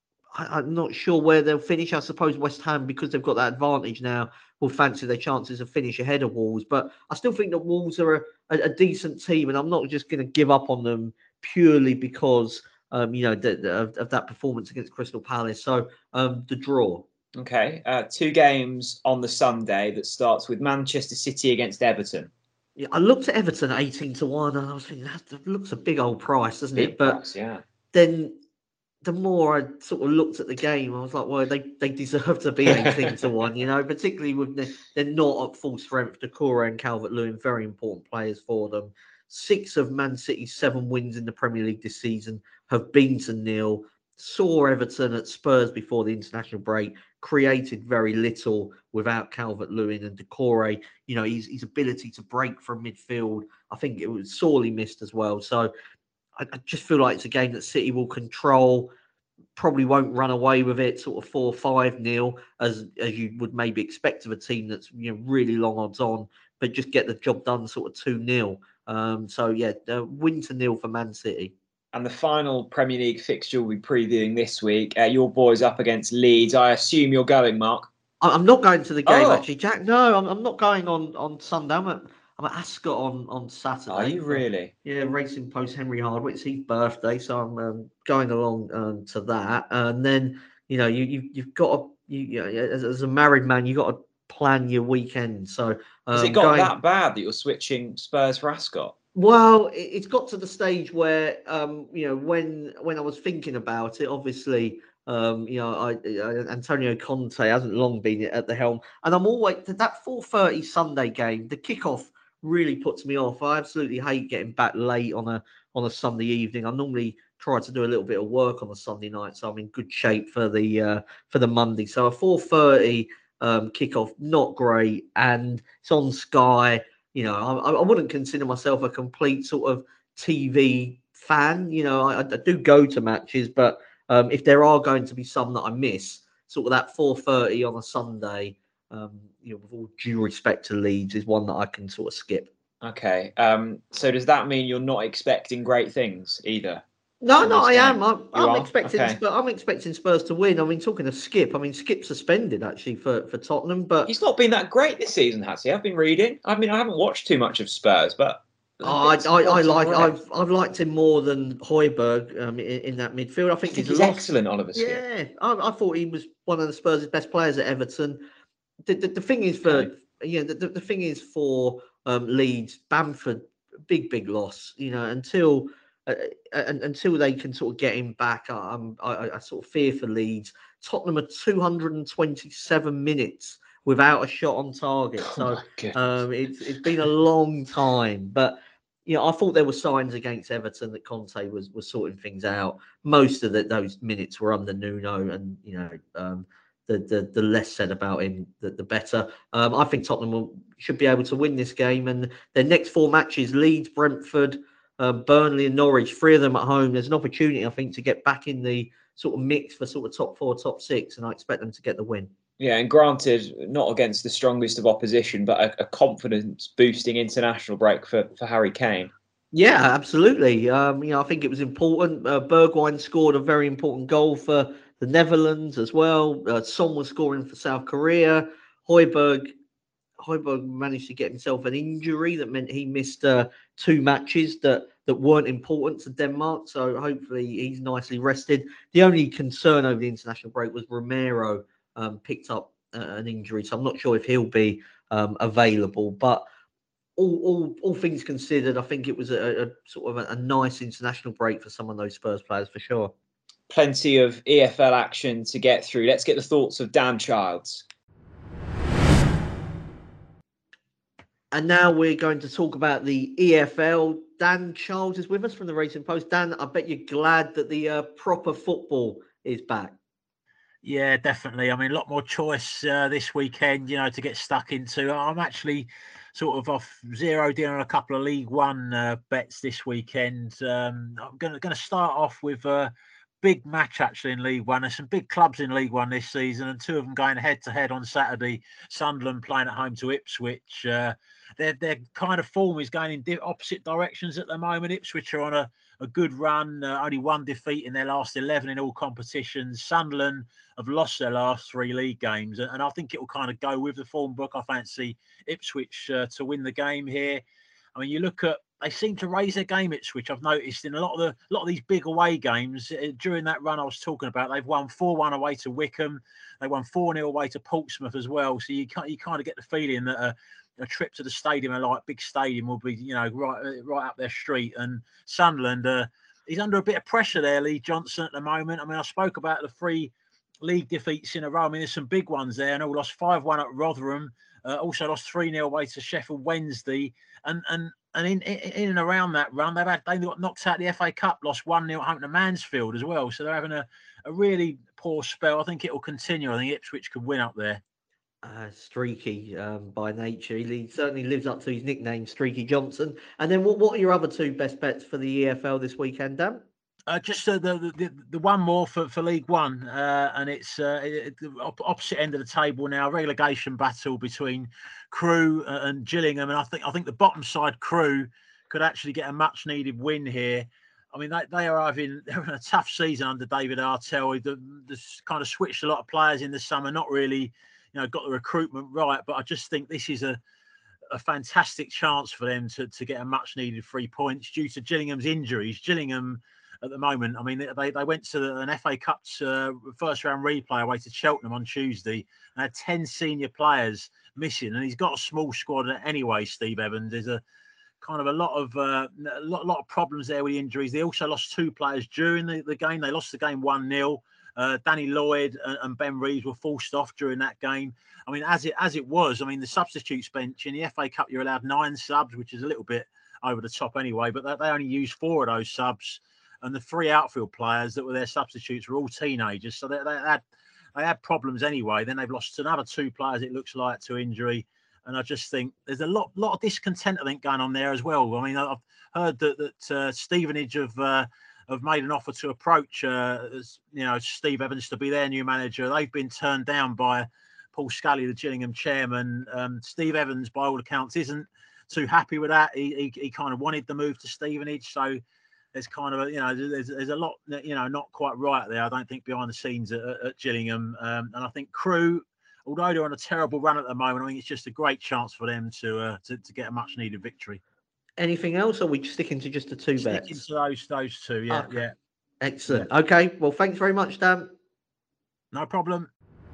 I, I'm not sure where they'll finish. I suppose West Ham, because they've got that advantage now, will fancy their chances of finish ahead of Wolves. But I still think that Wolves are a, a, a decent team, and I'm not just going to give up on them purely because um, you know the, the, of, of that performance against Crystal Palace. So um, the draw. Okay, uh, two games on the Sunday that starts with Manchester City against Everton. Yeah, I looked at Everton at eighteen to one, and I was thinking that looks a big old price, doesn't Big it? But price, yeah. then the more I sort of looked at the game, I was like, well, they, they deserve to be eighteen to one, you know, particularly with the, they're not at full strength. Decore and Calvert-Lewin, very important players for them. Six of Man City's seven wins in the Premier League this season have been to nil. Saw Everton at Spurs before the international break, created very little without Calvert-Lewin and Decore. You know, his, his ability to break from midfield, I think it was sorely missed as well. So I, I just feel like it's a game that City will control, probably won't run away with it, sort of four five nil, as as you would maybe expect of a team that's, you know, really long odds on, but just get the job done sort of two nil. Um, so yeah, uh, win to nil for Man City. And the final Premier League fixture we'll be previewing this week. Uh, your boys up against Leeds. I assume you're going, Mark. I- I'm not going to the game Oh. actually, Jack. No, I'm, I'm not going on on Sunday. I'm at, I'm at Ascot on on Saturday. Are you for- really? Yeah, Racing Post Henry Hardwick. It's his birthday, so I'm um, going along um, to that. And then, you know, you, you you've got to, you, you know, as, as a married man, you got to plan your weekend. So um, Has it got going, that bad that you're switching Spurs for Ascot? Well, it- it's got to the stage where, um, you know, when when I was thinking about it, obviously, um, you know, I, I Antonio Conte hasn't long been at the helm, and I'm always that four thirty Sunday game. The kickoff really puts me off. I absolutely hate getting back late on a on a Sunday evening. I normally try to do a little bit of work on a Sunday night, so I'm in good shape for the uh, for the Monday. So a four thirty um, kickoff, not great, and it's on Sky. You know, I, I wouldn't consider myself a complete sort of T V fan. You know, I, I do go to matches, but um, if there are going to be some that I miss, sort of that four thirty on a Sunday, um, you know, with all due respect to Leeds, is one that I can sort of skip. Okay. Um, so does that mean you're not expecting great things either No, from no, this I game? am. I'm, You I'm are? expecting. Okay. Spurs, I'm expecting Spurs to win. I mean, talking of Skip, I mean, Skip suspended actually for, for Tottenham, but He's not been that great this season, has he? I've been reading. I mean, I haven't watched too much of Spurs, but a I, bit I, I bottom like. breath. I've I've liked him more than Højbjerg um, in, in that midfield. I I think think he's he's lost. excellent, Oliver Skip. Yeah, I, I thought he was one of the Spurs' best players at Everton. The, the, the thing is for Okay. yeah, the, the, the thing is for um, Leeds, Bamford, big big loss. You know, until uh, uh, until they can sort of get him back, I, I'm I, I sort of fear for Leeds. Tottenham are two hundred twenty-seven minutes without a shot on target, Oh so my goodness. um, it's it's been a long time, but. You know, I thought there were signs against Everton that Conte was was sorting things out. Most of the, those minutes were under Nuno, and you know, um, the, the the less said about him, the, the better. Um, I think Tottenham will, should be able to win this game, and their next four matches: Leeds, Brentford, uh, Burnley, and Norwich. Three of them at home. There's an opportunity, I think, to get back in the sort of mix for sort of top four, top six, and I expect them to get the win. Yeah, and granted, not against the strongest of opposition, but a, a confidence-boosting international break for, for Harry Kane. Yeah, absolutely. Um, you know, I think it was important. Uh, Bergwijn scored a very important goal for the Netherlands as well. Uh, Son was scoring for South Korea. Højbjerg Højbjerg managed to get himself an injury that meant he missed uh, two matches that that weren't important to Denmark. So hopefully he's nicely rested. The only concern over the international break was Romero um, picked up uh, an injury, so I'm not sure if he'll be um, available. But all, all all things considered, I think it was a, a sort of a, a nice international break for some of those Spurs players for sure. Plenty of E F L action to get through. Let's get the thoughts of Dan Childs. And now we're going to talk about the E F L. Dan Childs is with us from the Racing Post. Dan, I bet you're glad that the uh, proper football is back. Yeah, definitely. I mean, a lot more choice uh, this weekend, you know, to get stuck into. I'm actually sort of off zeroed in on a couple of League One uh, bets this weekend. Um, I'm going to going to start off with a big match actually in League One. There's some big clubs in League One this season, and two of them going head to head on Saturday. Sunderland playing at home to Ipswich. Uh, their their kind of form is going in di- opposite directions at the moment. Ipswich are on a, a good run, uh, only one defeat in their last eleven in all competitions. Sunderland have lost their last three league games, and I think it will kind of go with the form book. I fancy Ipswich uh, to win the game here. I mean, you look at they seem to raise their game Ipswich. I've noticed in a lot of the a lot of these big away games uh, during that run I was talking about. They've won four one away to Wickham. They won four nil away to Portsmouth as well. So you can't, you kind of get the feeling that a, a trip to the stadium, a like big stadium, will be you know right right up their street. And Sunderland, uh, he's under a bit of pressure there, Lee Johnson at the moment. I mean, I spoke about the three league defeats in a row. I mean, there's some big ones there. And all lost five one at Rotherham. Uh, also lost three nil away to Sheffield Wednesday. And and and in, in in and around that run, they've had they got knocked out of the F A Cup, lost one nil at home to Mansfield as well. So they're having a, a really poor spell. I think it will continue. I think Ipswich could win up there. Uh, streaky um, by nature. He certainly lives up to his nickname, Streaky Johnson. And then what, what are your other two best bets for the E F L this weekend, Dan? Uh, just uh, the, the the one more for, for League One, uh, and it's uh, it, the opposite end of the table now. Relegation battle between Crewe and Gillingham, and I think I think the bottom side Crewe could actually get a much needed win here. I mean, they, they are having they're having a tough season under David Artell. He just kind of switched a lot of players in the summer, not really, you know, got the recruitment right. But I just think this is a a fantastic chance for them to to get a much needed three points due to Gillingham's injuries. Gillingham at the moment, I mean, they, they went to an F A Cup uh, first round replay away to Cheltenham on Tuesday and had ten senior players missing. And he's got a small squad anyway, Steve Evans. There's a kind of a lot of uh, a lot, lot of problems there with the injuries. They also lost two players during the, the game. They lost the game one nil. Uh, Danny Lloyd and, and Ben Reeves were forced off during that game. I mean, as it as it was, I mean, the substitutes bench in the F A Cup, you're allowed nine subs, which is a little bit over the top anyway, but they, they only used four of those subs. And the three outfield players that were their substitutes were all teenagers. So they, they had they had problems anyway. Then they've lost another two players, it looks like, to injury. And I just think there's a lot lot of discontent, I think, going on there as well. I mean, I've heard that, that uh, Stevenage have... Uh, have made an offer to approach, uh, you know, Steve Evans to be their new manager. They've been turned down by Paul Scully, the Gillingham chairman. Um, Steve Evans, by all accounts, isn't too happy with that. He, he he kind of wanted the move to Stevenage, so there's kind of a, you know, there's there's a lot, you know, not quite right there. I don't think behind the scenes at, at Gillingham, um, and I think Crewe, although they're on a terrible run at the moment, I think it's just a great chance for them to uh, to, to get a much needed victory. Anything else, or are we sticking to just the two Sticking bets? Sticking to those, those two, yeah, okay. yeah. Excellent. Yeah. Okay, well, thanks very much, Dan. No problem.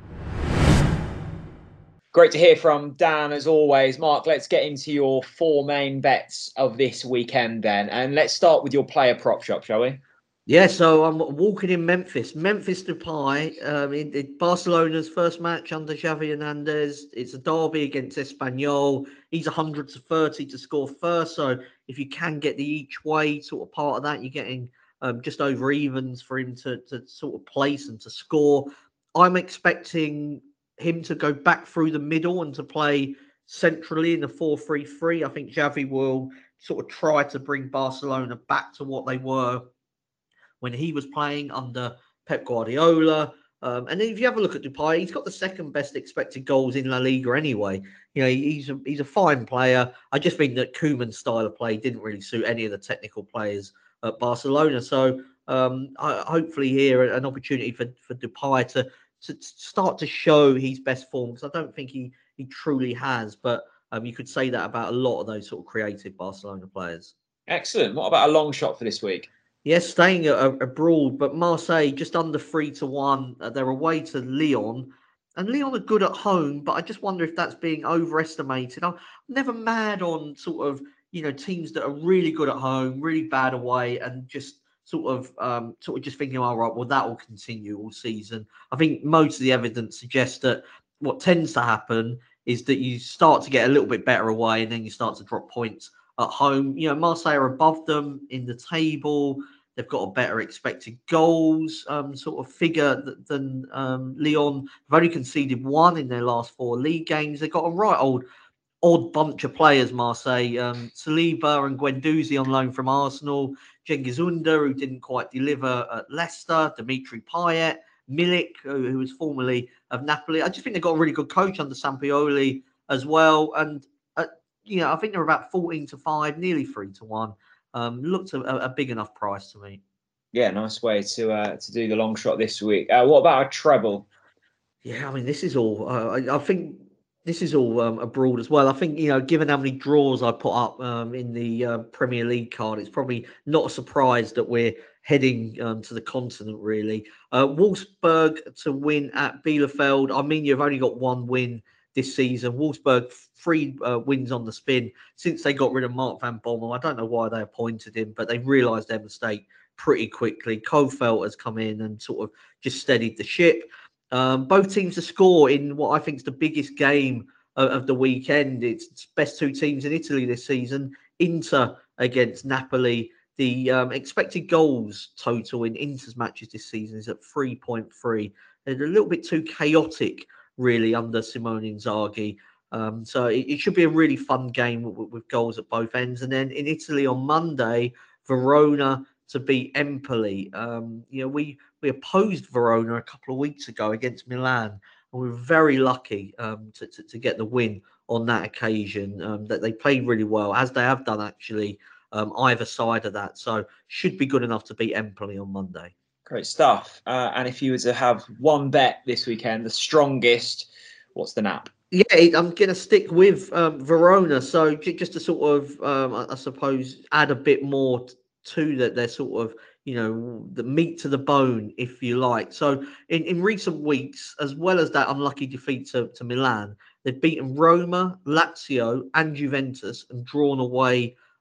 Great to hear from Dan, as always. Mark, let's get into your four main bets of this weekend then. And let's start with your player prop shop, shall we? Yeah, so I'm walking in Memphis. Memphis Depay, um, in, in Barcelona's first match under Xavi Hernandez. It's a derby against Espanyol. He's one hundred to thirty to score first. So if you can get the each way sort of part of that, you're getting um, just over evens for him to, to sort of place and to score. I'm expecting him to go back through the middle and to play centrally in the four three three. I think Xavi will sort of try to bring Barcelona back to what they were when he was playing under Pep Guardiola. Um, and if you have a look at Depay, he's got the second best expected goals in La Liga anyway. You know, he's a, he's a fine player. I just think that Koeman's style of play didn't really suit any of the technical players at Barcelona. So um, I, hopefully here an opportunity for, for Depay to, to start to show his best form, because I don't think he, he truly has. But um, you could say that about a lot of those sort of creative Barcelona players. Excellent. What about a long shot for this week? Yes, staying abroad, but Marseille just under three to one. Uh, they're away to Lyon, and Lyon are good at home, but I just wonder if that's being overestimated. I'm never mad on sort of, you know, teams that are really good at home, really bad away, and just sort of, um, sort of just thinking, all right, well, that will continue all season. I think most of the evidence suggests that what tends to happen is that you start to get a little bit better away, and then you start to drop points at home. You know, Marseille are above them in the table. They've got a better expected goals um, sort of figure than um, Lyon. They've only conceded one in their last four league games. They've got a right old odd bunch of players, Marseille. Um, Saliba and Guendouzi on loan from Arsenal. Cengiz Ünder, who didn't quite deliver at Leicester. Dimitri Payet. Milik, who, who was formerly of Napoli. I just think they've got a really good coach under Sampaoli as well. And, uh, you know, I think they're about fourteen to five, nearly three to one. Um, looked a, a big enough price to me. Yeah, nice way to uh, to do the long shot this week. Uh, what about a treble? Yeah, I mean, this is all. Uh, I, I think this is all um, abroad as well. I think, you know, given how many draws I put up um, in the uh, Premier League card, it's probably not a surprise that we're heading um, to the continent. Really, uh, Wolfsburg to win at Bielefeld. I mean, you've only got one win this season. Wolfsburg, three uh, wins on the spin since they got rid of Mark van Bommel. I don't know why they appointed him, but they realised their mistake pretty quickly. Kofeld has come in and sort of just steadied the ship. Um, both teams to score in what I think is the biggest game of, of the weekend. It's best two teams in Italy this season. Inter against Napoli. The um, expected goals total in Inter's matches this season is at three point three. They're a little bit too chaotic, really, under Simone Inzaghi. Um, so it, it should be a really fun game with, with goals at both ends. And then in Italy on Monday, Verona to beat Empoli. Um, you know, we we opposed Verona a couple of weeks ago against Milan, and we were very lucky um, to, to to get the win on that occasion. Um, that they played really well, as they have done actually um, either side of that. So should be good enough to beat Empoli on Monday. Great stuff. Uh, and if you were to have one bet this weekend, the strongest, what's the nap? Yeah, I'm going to stick with um, Verona. So just to sort of, um, I, I suppose, add a bit more to that, they're sort of, you know, the meat to the bone, if you like. So in, in recent weeks, as well as that unlucky defeat to, to Milan, they've beaten Roma, Lazio and Juventus and drawn away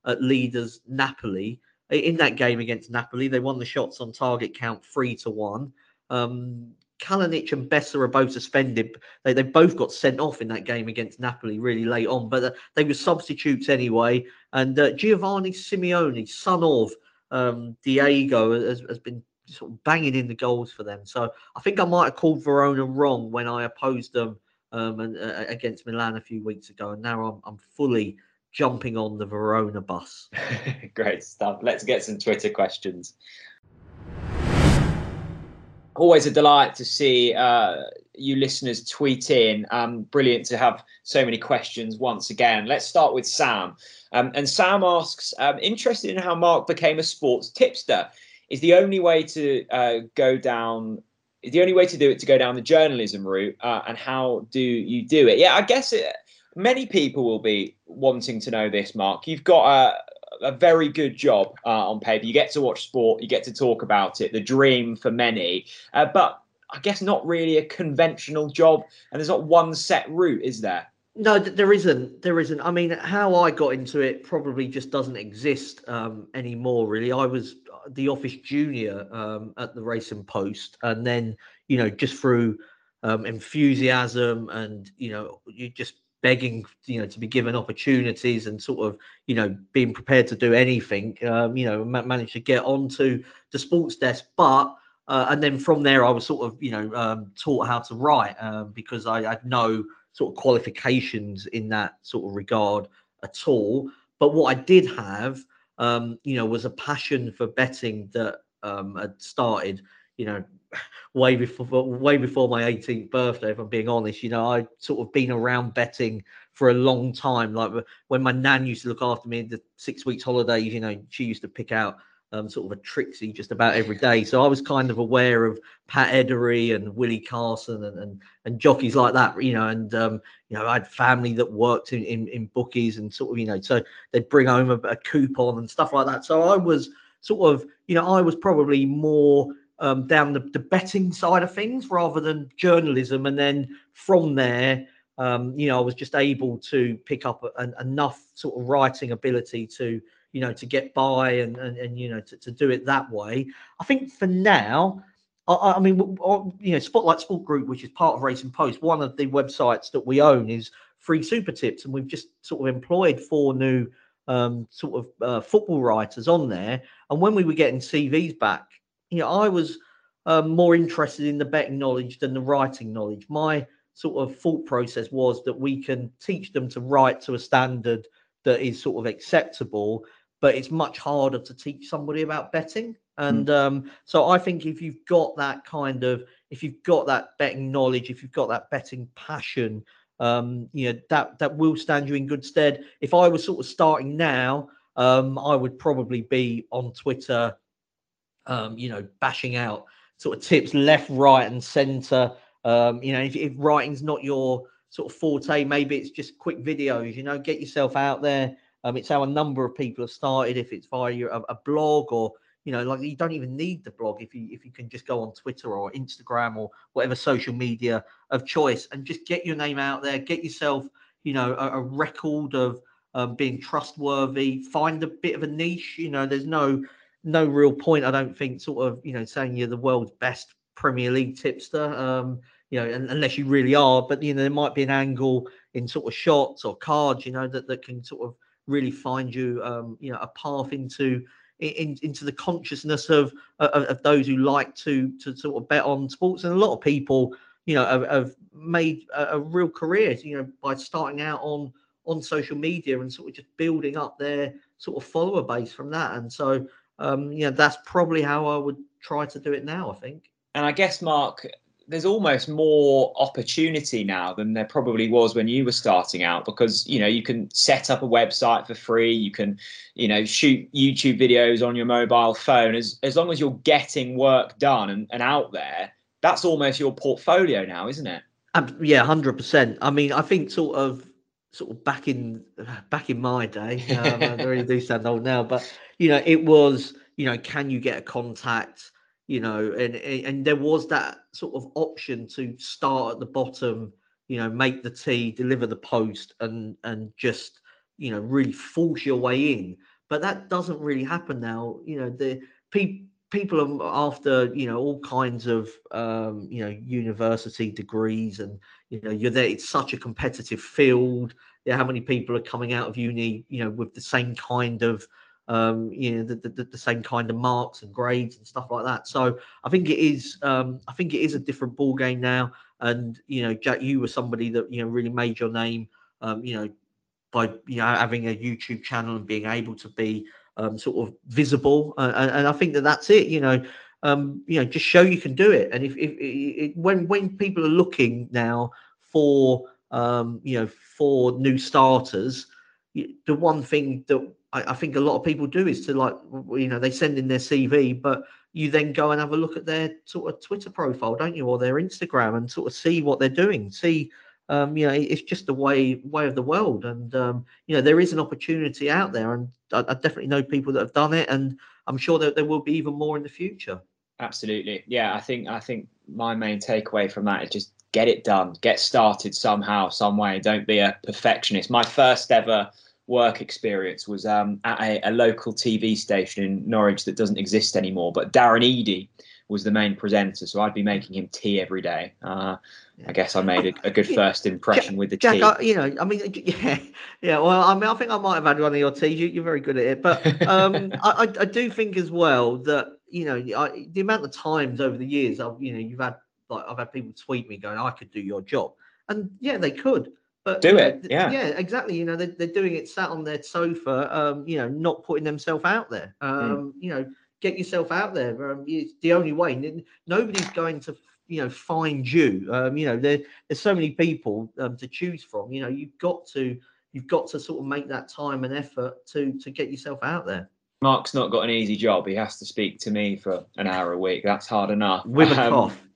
at leaders Napoli. In that game against Napoli, they won the shots on target count three to one. Um, Kalinic and Bessa are both suspended. They they both got sent off in that game against Napoli really late on, but uh, they were substitutes anyway. And uh, Giovanni Simeone, son of um, Diego, has, has been sort of banging in the goals for them. So I think I might have called Verona wrong when I opposed them um, and, uh, against Milan a few weeks ago, and now I'm I'm fully jumping on the Verona bus. Great stuff. Let's get some Twitter questions. Always a delight to see uh, you listeners tweet in. Um, brilliant to have so many questions once again. Let's start with Sam. Um, and Sam asks, um, interested in how Mark became a sports tipster. Is the only way to uh, go down, is the only way to do it to go down the journalism route? Uh, and how do you do it? Yeah, I guess it, many people will be wanting to know this, Mark. You've got a, a very good job uh, on paper. You get to watch sport. You get to talk about it. The dream for many. Uh, but I guess not really a conventional job. And there's not one set route, is there? No, there isn't. There isn't. I mean, how I got into it probably just doesn't exist um, anymore, really. I was the office junior um, at the Racing Post. And then, you know, just through um, enthusiasm and, you know, you just begging, you know, to be given opportunities and sort of, you know, being prepared to do anything, um, you know, managed to get onto the sports desk. But, uh, and then from there, I was sort of, you know, um, taught how to write um, because I had no sort of qualifications in that sort of regard at all. But what I did have, um, you know, was a passion for betting that um, had started, you know, way before way before my eighteenth birthday, if I'm being honest. You know, I'd sort of been around betting for a long time. Like when my nan used to look after me in the six weeks holidays, you know, she used to pick out um, sort of a Trixie just about every day. So I was kind of aware of Pat Edery and Willie Carson and, and, and jockeys like that, you know, and, um, you know, I had family that worked in, in, in bookies and sort of, you know, so they'd bring home a, a coupon and stuff like that. So I was sort of, you know, I was probably more um, down the, the betting side of things rather than journalism. And then from there, um, you know, I was just able to pick up an, enough sort of writing ability to, you know, to get by and, and, and you know, to, to do it that way. I think for now, I, I mean, you know, Spotlight Sport Group, which is part of Racing Post, one of the websites that we own is Free Super Tips. And we've just sort of employed four new um, sort of uh, football writers on there. And when we were getting C Vs back, you know, I was um, more interested in the betting knowledge than the writing knowledge. My sort of thought process was that we can teach them to write to a standard that is sort of acceptable, but it's much harder to teach somebody about betting. And mm. um, so I think if you've got that kind of, if you've got that betting knowledge, if you've got that betting passion, um, you know, that, that will stand you in good stead. If I was sort of starting now, um, I would probably be on Twitter, um, you know, bashing out sort of tips left, right and center. Um, you know, if, if writing's not your sort of forte, maybe it's just quick videos, you know, get yourself out there. Um, it's how a number of people have started. If it's via your, a, a blog or, you know, like you don't even need the blog if you if you can just go on Twitter or Instagram or whatever social media of choice and just get your name out there, get yourself, you know, a, a record of um, being trustworthy, find a bit of a niche. You know, there's no no real point, I don't think, sort of, you know, saying you're the world's best Premier League tipster, um, you know, unless you really are. But, you know, there might be an angle in sort of shots or cards, you know, that, that can sort of really find you, um, you know, a path into in, into the consciousness of, of of those who like to to sort of bet on sports. And a lot of people, you know, have, have made a, a real career, you know, by starting out on on social media and sort of just building up their sort of follower base from that. And so, um, you know, that's probably how I would try to do it now, I think. And I guess, Mark, there's almost more opportunity now than there probably was when you were starting out, because, you know, you can set up a website for free. You can, you know, shoot YouTube videos on your mobile phone. As as long as you're getting work done and, and out there, that's almost your portfolio now, isn't it? Um, yeah, one hundred percent. I mean, I think sort of sort of back in back in my day, um, I really do sound old now, but, you know, it was, you know, can you get a contact? You know, and and there was that sort of option to start at the bottom, you know, make the tea, deliver the post, and and just, you know, really force your way in. but that doesn't really happen now. You know, the people people are after, you know, all kinds of um, you know, university degrees, and you know, you're there. It's such a competitive field. Yeah, how many people are coming out of uni, you know, with the same kind of um, you know, the, the the same kind of marks and grades and stuff like that. So I think it is um, I think it is a different ball game now. And you know, Jack, you were somebody that, you know, really made your name, um, you know, by, you know, having a YouTube channel and being able to be um, sort of visible. Uh, and, and I think that that's it. You know, um, you know, just show you can do it. And if, if, if when when people are looking now for um, you know, for new starters, the one thing that I, I think a lot of people do is to, like, you know, they send in their C V, but you then go and have a look at their sort of Twitter profile, don't you, or their Instagram, and sort of see what they're doing. See, um, you know, it's just the way way of the world, and um, you know, there is an opportunity out there, and I, I definitely know people that have done it, and I'm sure that there will be even more in the future. Absolutely, yeah. I think I think my main takeaway from that is just get it done, get started somehow, some way. Don't be a perfectionist. My first ever work experience was um, at a, a local T V station in Norwich that doesn't exist anymore, but Darren Eadie was the main presenter, so I'd be making him tea every day. Uh, yeah. I guess I made a, a good first impression Jack, with the Jack, tea. I, you know, I mean, yeah, yeah. Well, I mean, I think I might have had one of your teas. You, you're very good at it, but um, I, I do think as well that, you know, I, the amount of times over the years, I've, you know, you've had, like, I've had people tweet me going, "I could do your job," and yeah, they could. But do you know, it, yeah, yeah, exactly. You know, they're, they're doing it sat on their sofa, um, you know, not putting themselves out there. Um, mm. You know, get yourself out there. Um, it's the only way. Nobody's going to, you know, find you. Um, you know, there, there's so many people um, to choose from. You know, you've got to, you've got to sort of make that time and effort to to get yourself out there. Mark's not got an easy job. He has to speak to me for an hour a week. That's hard enough. With a um, cough.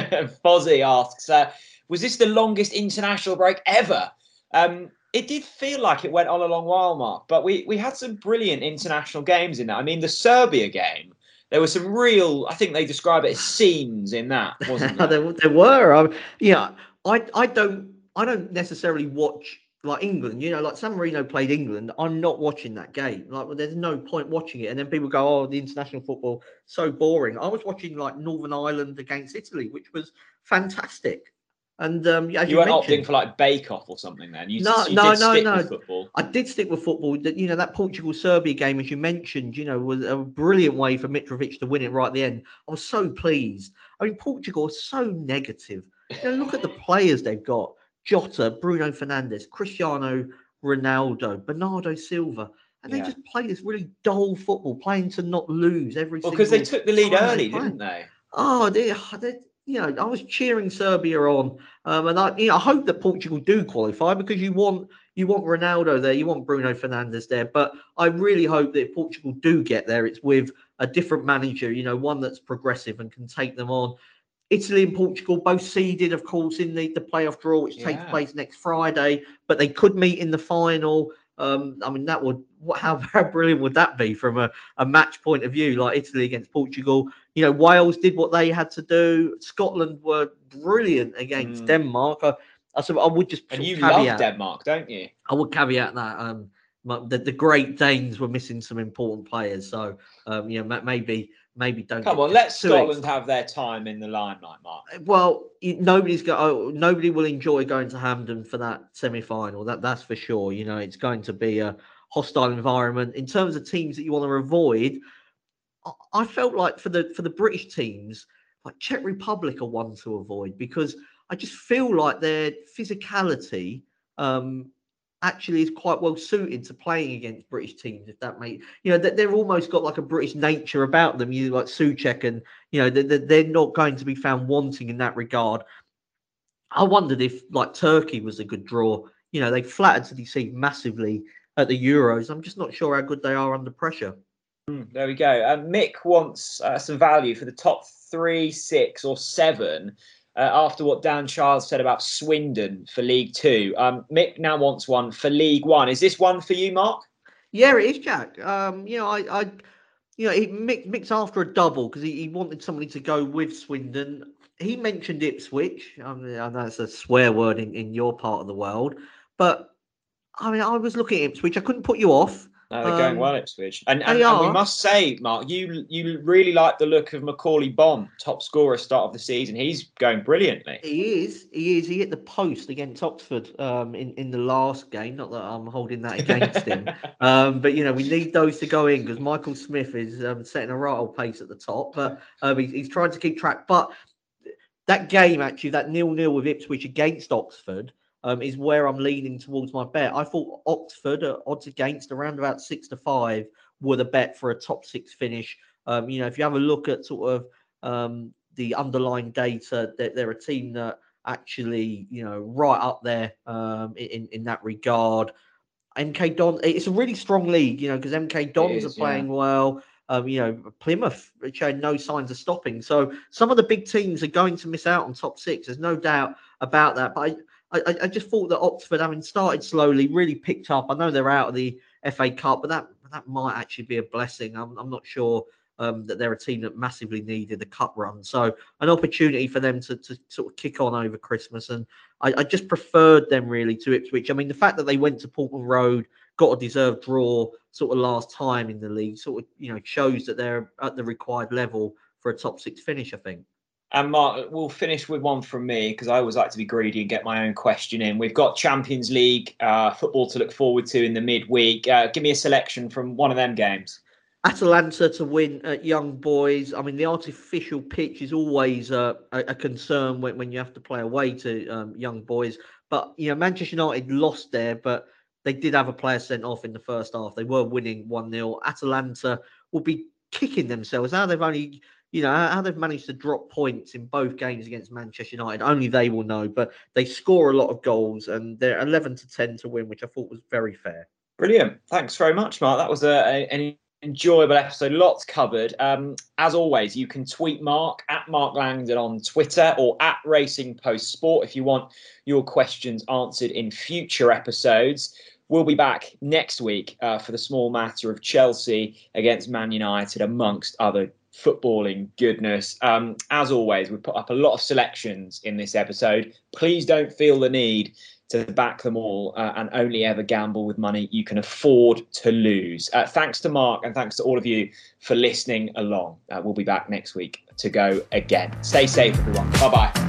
Fozzie asks, uh, was this the longest international break ever? Um, it did feel like it went on a long while, Mark, but we, we had some brilliant international games in that. I mean, the Serbia game, there were some real, I think they describe it as scenes in that, wasn't there? there, there were. Um, yeah, I, I don't I don't necessarily watch, like, England, you know, like San Marino played England. I'm not watching that game. Like, well, there's no point watching it. And then people go, "Oh, the international football, so boring." I was watching, like, Northern Ireland against Italy, which was fantastic. And um, as you, you weren't mentioned, opting for, like, Bake Off or something then? You, no, you no, did no, stick no. with football. I did stick with football. That, you know, that Portugal Serbia game, as you mentioned, you know, was a brilliant way for Mitrovic to win it right at the end. I was so pleased. I mean, Portugal is so negative. You know, look at the players they've got: Jota, Bruno Fernandes, Cristiano Ronaldo, Bernardo Silva. And they yeah. just play this really dull football, playing to not lose every well, single time. Well, because they took the lead early, they didn't they? Oh, they, they, you know, I was cheering Serbia on, um, and I, you know, I hope that Portugal do qualify, because you want you want Ronaldo there, you want Bruno Fernandes there. But I really hope that if Portugal do get there, it's with a different manager, you know, one that's progressive and can take them on. Italy and Portugal both seeded, of course, in the, the playoff draw, which yeah. takes place next Friday, but they could meet in the final. Um, I mean, that would, how, how brilliant would that be from a, a match point of view, like Italy against Portugal? You know, Wales did what they had to do. Scotland were brilliant against mm. Denmark. I, I, I would just and you caveat, love Denmark, don't you? I would caveat that um, the, the Great Danes were missing some important players, so um, you know, maybe. Maybe don't come on. Let Scotland have their time in the limelight, Mark. Well, nobody's got. Oh, nobody will enjoy going to Hampden for that semi-final. That that's for sure. You know, it's going to be a hostile environment. In terms of teams that you want to avoid, I, I felt like for the for the British teams, like Czech Republic are one to avoid, because I just feel like their physicality Um, actually is quite well suited to playing against British teams, if that makes, you know, that they've almost got like a British nature about them. You like Souček, and you know, they're, they're not going to be found wanting in that regard. I wondered if, like, Turkey was a good draw. You know, they flattered to deceive massively at the Euros. I'm just not sure how good they are under pressure. Mm, there we go. Uh, Mick wants uh, some value for the top three, six, or seven. Uh, after what Dan Charles said about Swindon for League Two, um, Mick now wants one for League One. Is this one for you, Mark? Yeah, it is, Jack. Um, you know, I, I, you know, he, Mick, Mick's after a double because he, he wanted somebody to go with Swindon. He mentioned Ipswich. I, mean, I know it's a swear word in, in your part of the world, but I mean, I was looking at Ipswich. I couldn't put you off. No, they're going Um, well, Ipswich. And, and, They and we are. must say, Mark, you you really like the look of Macaulay Bonne, top scorer start of the season. He's going brilliantly. He is. He is. He hit the post against Oxford um, in in the last game. Not that I'm holding that against him, um, but you know we need those to go in because Michael Smith is um, setting a right old pace at the top. But um, he's, he's trying to keep track. But that game actually, that nil nil with Ipswich against Oxford, um, is where I'm leaning towards my bet. I thought Oxford uh, odds against around about six to five were the bet for a top six finish. Um, you know, if you have a look at sort of um, the underlying data, that they're a team that actually, you know, right up there um, in in that regard. M K Don, it's a really strong league, you know, because M K Dons is, are playing yeah. well. Um, you know, Plymouth showing no signs of stopping. So some of the big teams are going to miss out on top six. There's no doubt about that. But I, I, I just thought that Oxford, having started slowly, really picked up. I know they're out of the F A Cup, but that that might actually be a blessing. I'm, I'm not sure um, that they're a team that massively needed the cup run. So an opportunity for them to, to sort of kick on over Christmas. And I, I just preferred them really to Ipswich. I mean, the fact that they went to Portman Road, got a deserved draw sort of last time in the league, sort of, you know, shows that they're at the required level for a top six finish, I think. And Mark, we'll finish with one from me because I always like to be greedy and get my own question in. We've got Champions League uh, football to look forward to in the midweek. Uh, give me a selection from one of them games. Atalanta to win at Young Boys. I mean, the artificial pitch is always uh, a, a concern when, when you have to play away to um, Young Boys. But, you know, Manchester United lost there, but they did have a player sent off in the first half. They were winning one nil. Atalanta will be kicking themselves. How they've only, you know, how they've managed to drop points in both games against Manchester United, only they will know. But they score a lot of goals and they're eleven to ten to win, which I thought was very fair. Brilliant. Thanks very much, Mark. That was a, a, an enjoyable episode. Lots covered. Um, as always, you can tweet Mark at Mark Langdon on Twitter or at Racing Post Sport if you want your questions answered in future episodes. We'll be back next week uh, for the small matter of Chelsea against Man United, amongst other footballing goodness. Um, as always, we put up a lot of selections in this episode. Please don't feel the need to back them all uh, and only ever gamble with money you can afford to lose. Uh, thanks to Mark and thanks to all of you for listening along. Uh, we'll be back next week to go again. Stay safe, everyone. Bye-bye.